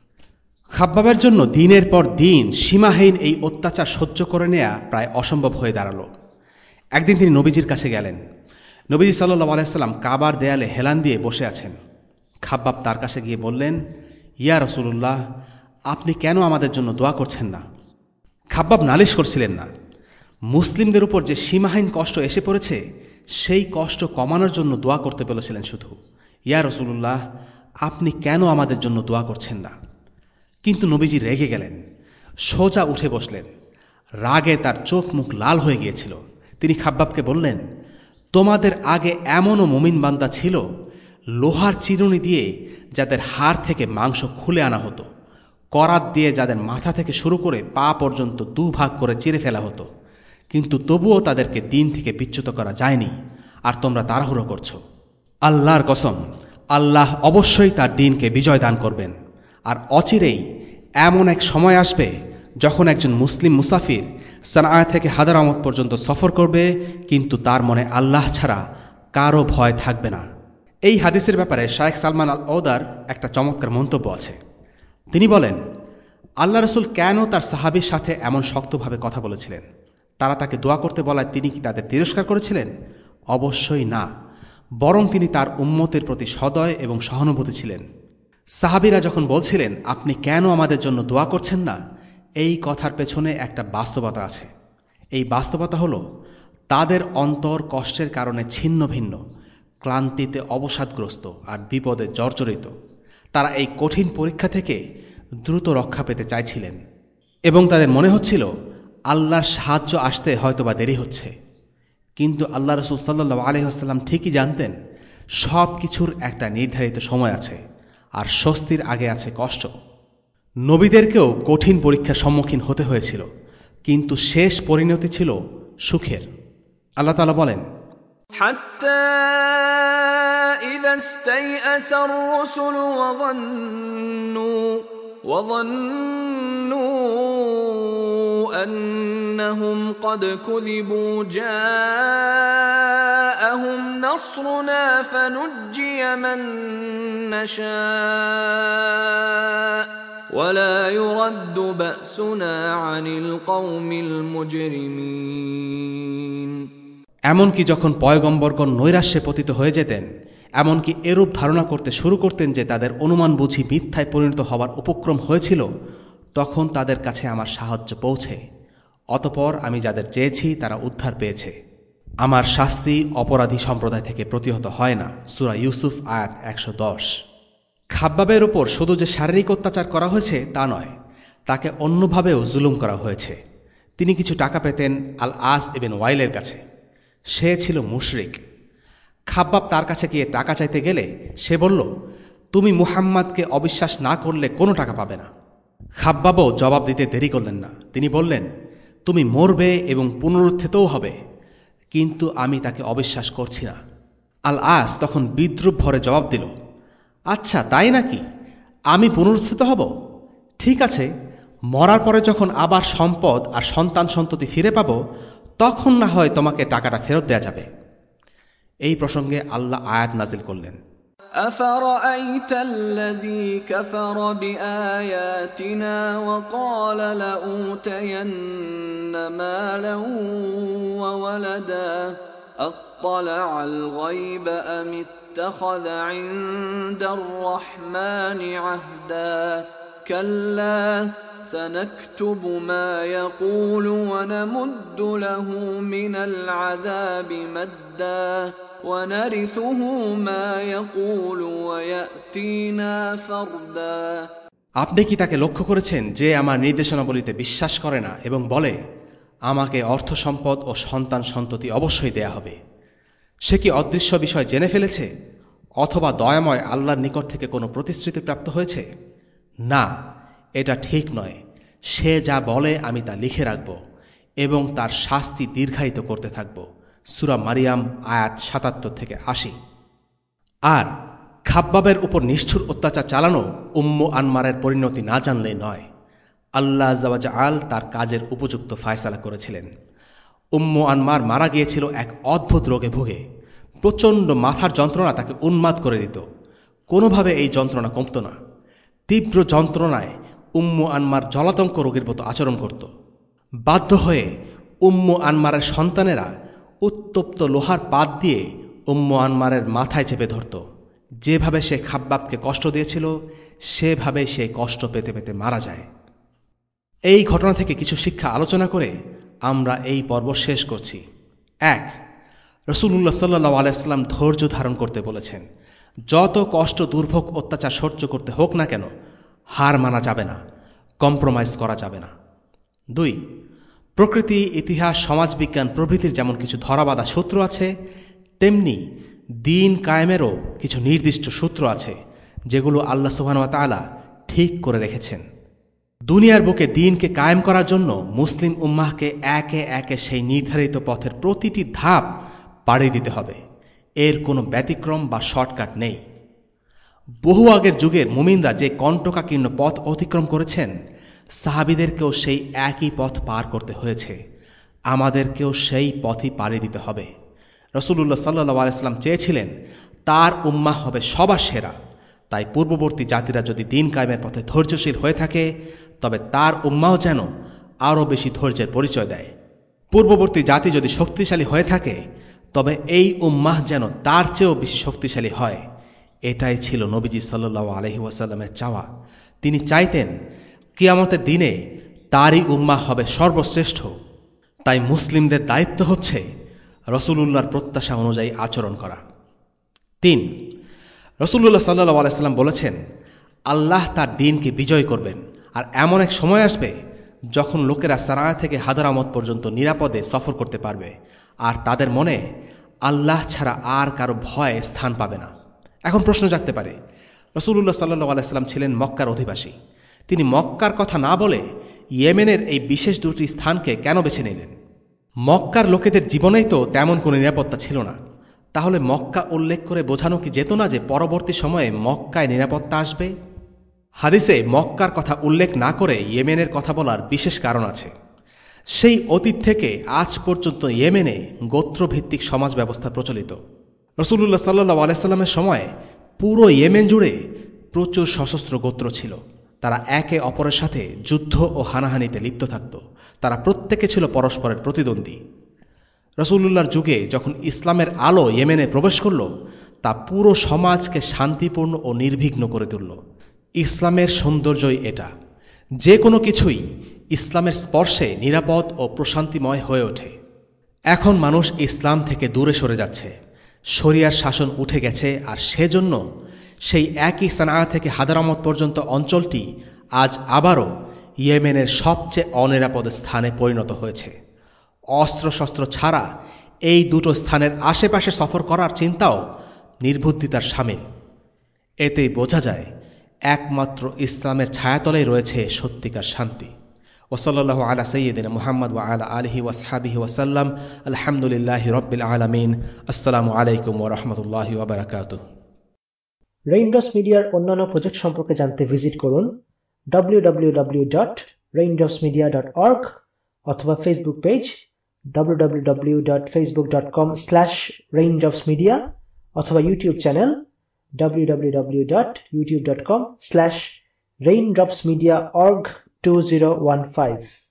খাব্বাবের জন্য দিনের পর দিন সীমাহীন এই অত্যাচার সহ্য করে নেয়া প্রায় অসম্ভব হয়ে দাঁড়াল। একদিন তিনি নবীজির কাছে গেলেন। নবীজি সাল্লাল্লাহু আলাইহি সাল্লাম কাবার দেয়ালে হেলান দিয়ে বসে আছেন। খাব্বাব তার কাছে গিয়ে বললেন, ইয়া রাসূলুল্লাহ, আপনি কেন আমাদের জন্য দোয়া করছেন না? খাব্বাব নালিশ করছিলেন না, মুসলিমদের উপর যে সীমাহীন কষ্ট এসে পড়েছে সেই কষ্ট কমানোর জন্য দোয়া করতে বলেছিলেন শুধু। ইয়া রাসূলুল্লাহ, আপনি কেন আমাদের জন্য দোয়া করছেন না? কিন্তু নবীজি রেগে গেলেন, সোজা উঠে বসলেন। রাগে তার চোখ মুখ লাল হয়ে গিয়েছিল। তিনি খাব্বাবকে বললেন, তোমাদের আগে এমনও মুমিন বান্দা ছিল লোহার চিরুনি দিয়ে যাদের হাড় থেকে মাংস খুলে আনা হতো, করাত দিয়ে যাদের মাথা থেকে শুরু করে পা পর্যন্ত 2 ভাগ করে চিরে ফেলা হতো, কিন্তু তবুও তাদেরকে দিন থেকে বিচ্যুত করা যায়নি, আর তোমরা তাড়াহুড়ো করছো। আল্লাহর কসম, আল্লাহ অবশ্যই তার দিনকে বিজয় দান করবেন। আর অচিরেই এমন এক সময় আসবে যখন একজন মুসলিম মুসাফির সানআ থেকে হাদারামত পর্যন্ত সফর করবে, কিন্তু তার মনে আল্লাহ ছাড়া কারো ভয় থাকবে না। এই হাদিসের ব্যাপারে শায়েখ সালমান আল ওদার একটা চমৎকার মন্তব্য আছে। তিনি বলেন, আল্লাহ রসুল কেন তার সাহাবীর সাথে এমন শক্তভাবে কথা বলেছিলেন? তারা তাকে দোয়া করতে বলায় তিনি কি তাদের তিরস্কার করেছিলেন? অবশ্যই না, বরং তিনি তার উম্মতের প্রতি সদয় এবং সহানুভূতি ছিলেন। সাহাবীরা যখন বলছিলেন, আপনি কেন আমাদের জন্য দোয়া করছেন না, এই কথার পেছনে একটা বাস্তবতা আছে। এই বাস্তবতা হল তাদের অন্তর কষ্টের কারণে ছিন্ন ভিন্ন, ক্লান্তিতে অবসাদগ্রস্ত আর বিপদে জর্জরিত। তারা এই কঠিন পরীক্ষা থেকে দ্রুত রক্ষা পেতে চাইছিলেন এবং তাদের মনে হচ্ছিল আল্লাহর সাহায্য আসতে হয়তোবা দেরি হচ্ছে। কিন্তু আল্লাহ রাসূল সাল্লাল্লাহু আলাইহি ওয়াসাল্লাম ঠিকই জানতেন সব কিছুর একটা নির্ধারিত সময় আছে, আর স্বস্তির আগে আছে কষ্ট। নবীদেরকেও কঠিন পরীক্ষার সম্মুখীন হতে হয়েছিল, কিন্তু শেষ পরিণতি ছিল সুখের। আল্লাহ তাআলা বলেন, حتى إذا استيأس الرسل وظنوا أنهم قد كذبوا جاءهم نصرنا فنجي من نشاء ولا يرد بأسنا عن القوم المجرمين। এমনকি যখন পয়গম্বরগণ নৈরাশ্যে পতিত হয়ে যেতেন, এমনকি এরূপ ধারণা করতে শুরু করতেন যে তাদের অনুমান বুঝি মিথ্যায় পরিণত হওয়ার উপক্রম হয়েছিল, তখন তাদের কাছে আমার সাহায্য পৌঁছে। অতঃপর আমি যাদের চেয়েছি তারা উদ্ধার পেয়েছে। আমার শাস্তি অপরাধী সম্প্রদায় থেকে প্রতিহত হয় না। সূরা ইউসুফ আয়াত 110। খাব্বাবের ওপর শুধু যে শারীরিক অত্যাচার করা হয়েছে তা নয়, তাকে অন্যভাবেও জুলুম করা হয়েছে। তিনি কিছু টাকা পেতেন আল আস ইবনে ওয়াইলের কাছে। সে ছিল মুশরিক। খাব্বাব তার কাছে গিয়ে টাকা চাইতে গেলে সে বলল, তুমি মুহাম্মাদকে অবিশ্বাস না করলে কোনো টাকা পাবে না। খাব্বাবও জবাব দিতে দেরি করলেন না। তিনি বললেন, তুমি মরবে এবং পুনরুত্থিতও হবে, কিন্তু আমি তাকে অবিশ্বাস করছি না। আল আস তখন বিদ্রুপ ভরে জবাব দিল, আচ্ছা তাই নাকি? আমি পুনরুত্থিত হব? ঠিক আছে, মরার পরে যখন আবার সম্পদ আর সন্তান সন্ততি ফিরে পাবো, তখন না হয় তোমাকে টাকাটা ফেরত দেয়া যাবে। এই প্রসঙ্গে আল্লাহ আয়াত নাজিল করলেন, أفرأيت الذي كفر بآياتنا وقال لأوتين مالا وولدا أطلع الغيب أم اتخذ عند الرحمن عهدا كلا سنكتب ما يقول ونمد له من العذاب مدا ونرثه ما يقول ويأتينا فردا। আপনি কি তাকে লক্ষ্য করেছেন যে আমার নির্দেশনাবলীতে বিশ্বাস করে না এবং বলে আমাকে অর্থ সম্পদ ও সন্তান সন্ততি অবশ্যই দেয়া হবে? সে কি অদৃশ্য বিষয় জেনে ফেলেছে, অথবা দয়াময় আল্লাহর নিকট থেকে কোনো প্রতিশ্রুতি প্রাপ্ত হয়েছে? না, এটা ঠিক নয়। সে যা বলে আমি তা লিখে রাখব এবং তার শাস্তি দীর্ঘায়িত করতে থাকব। সূরা মারিয়াম আয়াত ৭৭ থেকে ৮০। আর খাব্বাবের উপর নিষ্ঠুর অত্যাচার চালানো উম্মু আনমারের পরিণতি না জানলেই নয়। আল্লাহ আযজা ওয়া জাল তার কাজের উপযুক্ত ফায়সালা করেছিলেন। উম্মু আনমার মারা গিয়েছিল এক অদ্ভুত রোগে ভুগে। প্রচণ্ড মাথার যন্ত্রণা তাকে উন্মাদ করে দিত। কোনোভাবে এই যন্ত্রণা কমত না। তীব্র যন্ত্রণায় উম্মু আনমার জলাতঙ্ক রোগীর মতো আচরণ করত। বাধ্য হয়ে উম্মু আনমারের সন্তানেরা উত্তপ্ত লোহার পাত দিয়ে উম্মু আনমারের মাথায় চেপে ধরত। যেভাবে সে খাব্বাবকে কষ্ট দিয়েছিল, সেভাবে সে কষ্ট পেতে পেতে মারা যায়। এই ঘটনা থেকে কিছু শিক্ষা আলোচনা করে আমরা এই পর্ব শেষ করছি। ১. রাসূলুল্লাহ সাল্লাল্লাহু আলাইহি ওয়াসাল্লাম ধৈর্য ধারণ করতে বলেছেন। যত কষ্ট, দুর্ভোগ, অত্যাচার সহ্য করতে হোক না কেন, হার মানা যাবে না, কম্প্রোমাইজ করা যাবে না। ২. প্রকৃতি, ইতিহাস, সমাজবিজ্ঞান প্রভৃতির যেমন কিছু ধরাবাঁধা সূত্র আছে, তেমনি দিন কায়েমেরও কিছু নির্দিষ্ট সূত্র আছে, যেগুলো আল্লাহ সুবহানাহু ওয়া তাআলা ঠিক করে রেখেছেন। দুনিয়ার বুকে দিনকে কায়েম করার জন্য মুসলিম উম্মাহকে একে একে সেই নির্ধারিত পথের প্রতিটি ধাপ পাড়ি দিতে হবে। এর কোনো ব্যতিক্রম বা শর্টকাট নেই। বহু আগের যুগের মুমিনরা যে কণ্টকাকীর্ণ পথ অতিক্রম করেছেন, সাহাবীদেরকেও সেই একই পথ পার করতে হয়েছে। আমাদেরকেও সেই পথই পাড়ি দিতে হবে। রাসূলুল্লাহ সাল্লাল্লাহু আলাইহি ওয়াসাল্লাম চেয়েছিলেন তার উম্মাহ হবে সবার সেরা। তাই পূর্ববর্তী জাতিরা যদি দিন কায়েমের পথে ধৈর্যশীল হয়ে থাকে, তবে তার উম্মাহ যেন আরও বেশি ধৈর্যের পরিচয় দেয়। পূর্ববর্তী জাতি যদি শক্তিশালী হয়ে থাকে, তবে এই উম্মাহ যেন তার চেয়েও বেশি শক্তিশালী হয়। এটাই ছিল নবীজি সাল্লাল্লাহু আলাইহি ওয়াসাল্লামের চাওয়া। তিনি চাইতেন কিয়ামতের দিনে তারই উম্মাহ হবে সর্বশ্রেষ্ঠ। তাই মুসলিমদের দায়িত্ব হচ্ছে রাসূলুল্লাহর প্রত্যাশা অনুযায়ী আচরণ করা। ৩. রাসূলুল্লাহ সাল্লাল্লাহু আলাইহি ওয়াসাল্লাম বলেছেন, আল্লাহ তার দ্বীনকে বিজয় করবেন, আর এমন এক সময় আসবে যখন লোকেরা সারায়া থেকে হাদরামত পর্যন্ত নিরাপদে সফর করতে পারবে, আর তাদের মনে আল্লাহ ছাড়া আর কারো ভয় স্থান পাবে না। এখন প্রশ্ন জাগতে পারে, রাসূলুল্লাহ সাল্লাল্লাহু আলাইহি ওয়াসাল্লাম ছিলেন মক্কার অধিবাসী। তিনি মক্কার কথা না বলে ইয়েমেনের এই বিশেষ দুটি স্থানকে কেন বেছে নিলেন? মক্কার লোকেদের জীবনেই তো তেমন কোনো নিরাপত্তা ছিল না। তাহলে মক্কা উল্লেখ করে বোঝানো কি যেত না যে পরবর্তী সময়ে মক্কায় নিরাপত্তা আসবে? হাদিসে মক্কার কথা উল্লেখ না করে ইয়েমেনের কথা বলার বিশেষ কারণ আছে। সেই অতীত থেকে আজ পর্যন্ত ইয়েমেনে গোত্রভিত্তিক সমাজ ব্যবস্থা প্রচলিত। রাসূলুল্লাহ সাল্লাল্লাহু আলাইহি ওয়াসাল্লামের সময় পুরো ইয়েমেন জুড়ে প্রচুর সশস্ত্র গোত্র ছিল। তারা একে অপরের সাথে যুদ্ধ ও হানাহানিতে লিপ্ত থাকত। তারা প্রত্যেকে ছিল পরস্পরের প্রতিদ্বন্দ্বী। রাসূলুল্লাহর যুগে যখন ইসলামের আলো ইয়েমেনে প্রবেশ করল, তা পুরো সমাজকে শান্তিপূর্ণ ও নির্বিঘ্ন করে তুলল। ইসলামের সৌন্দর্যই এটা। যে কোনো কিছুই ইসলামের স্পর্শে নিরাপদ ও প্রশান্তিময় হয়ে ওঠে। এখন মানুষ ইসলাম থেকে দূরে সরে যাচ্ছে, শরিয়ার শাসন উঠে গেছে, আর সেজন্য সেই একই সানাআ থেকে হাদরামত পর্যন্ত অঞ্চলটি আজ আবারও ইয়েমেনের সবচেয়ে অনিরাপদ স্থানে পরিণত হয়েছে। অস্ত্রশস্ত্র ছাড়া এই দুটো স্থানের আশেপাশে সফর করার চিন্তাও নির্বুদ্ধিতার শামিল। এতেই বোঝা যায় একমাত্র ইসলামের ছায়াতলেই রয়েছে সত্যিকার শান্তি। ওয়াসাল্লাল্লাহু আলা সাইয়্যিদিনা মুহাম্মদ ওয়া আলা আলিহি ওয়া আসহাবিহি ওয়া সাল্লাম। আলহামদুলিল্লাহি রাব্বিল আলামিন। আসসালামু আলাইকুম ওয়া রাহমাতুল্লাহি ওয়া বারাকাতুহু। রেইনড্রপস মিডিয়ার অন্যান্য প্রজেক্ট সম্পর্কে জানতে ভিজিট করুন www.raindropsmedia.org। raindropsmedia.org অথবা ফেসবুক পেজ www.facebook.com/raindropsmedia অথবা ইউটিউব চ্যানেল www.youtube.com/raindropsmediaorg2015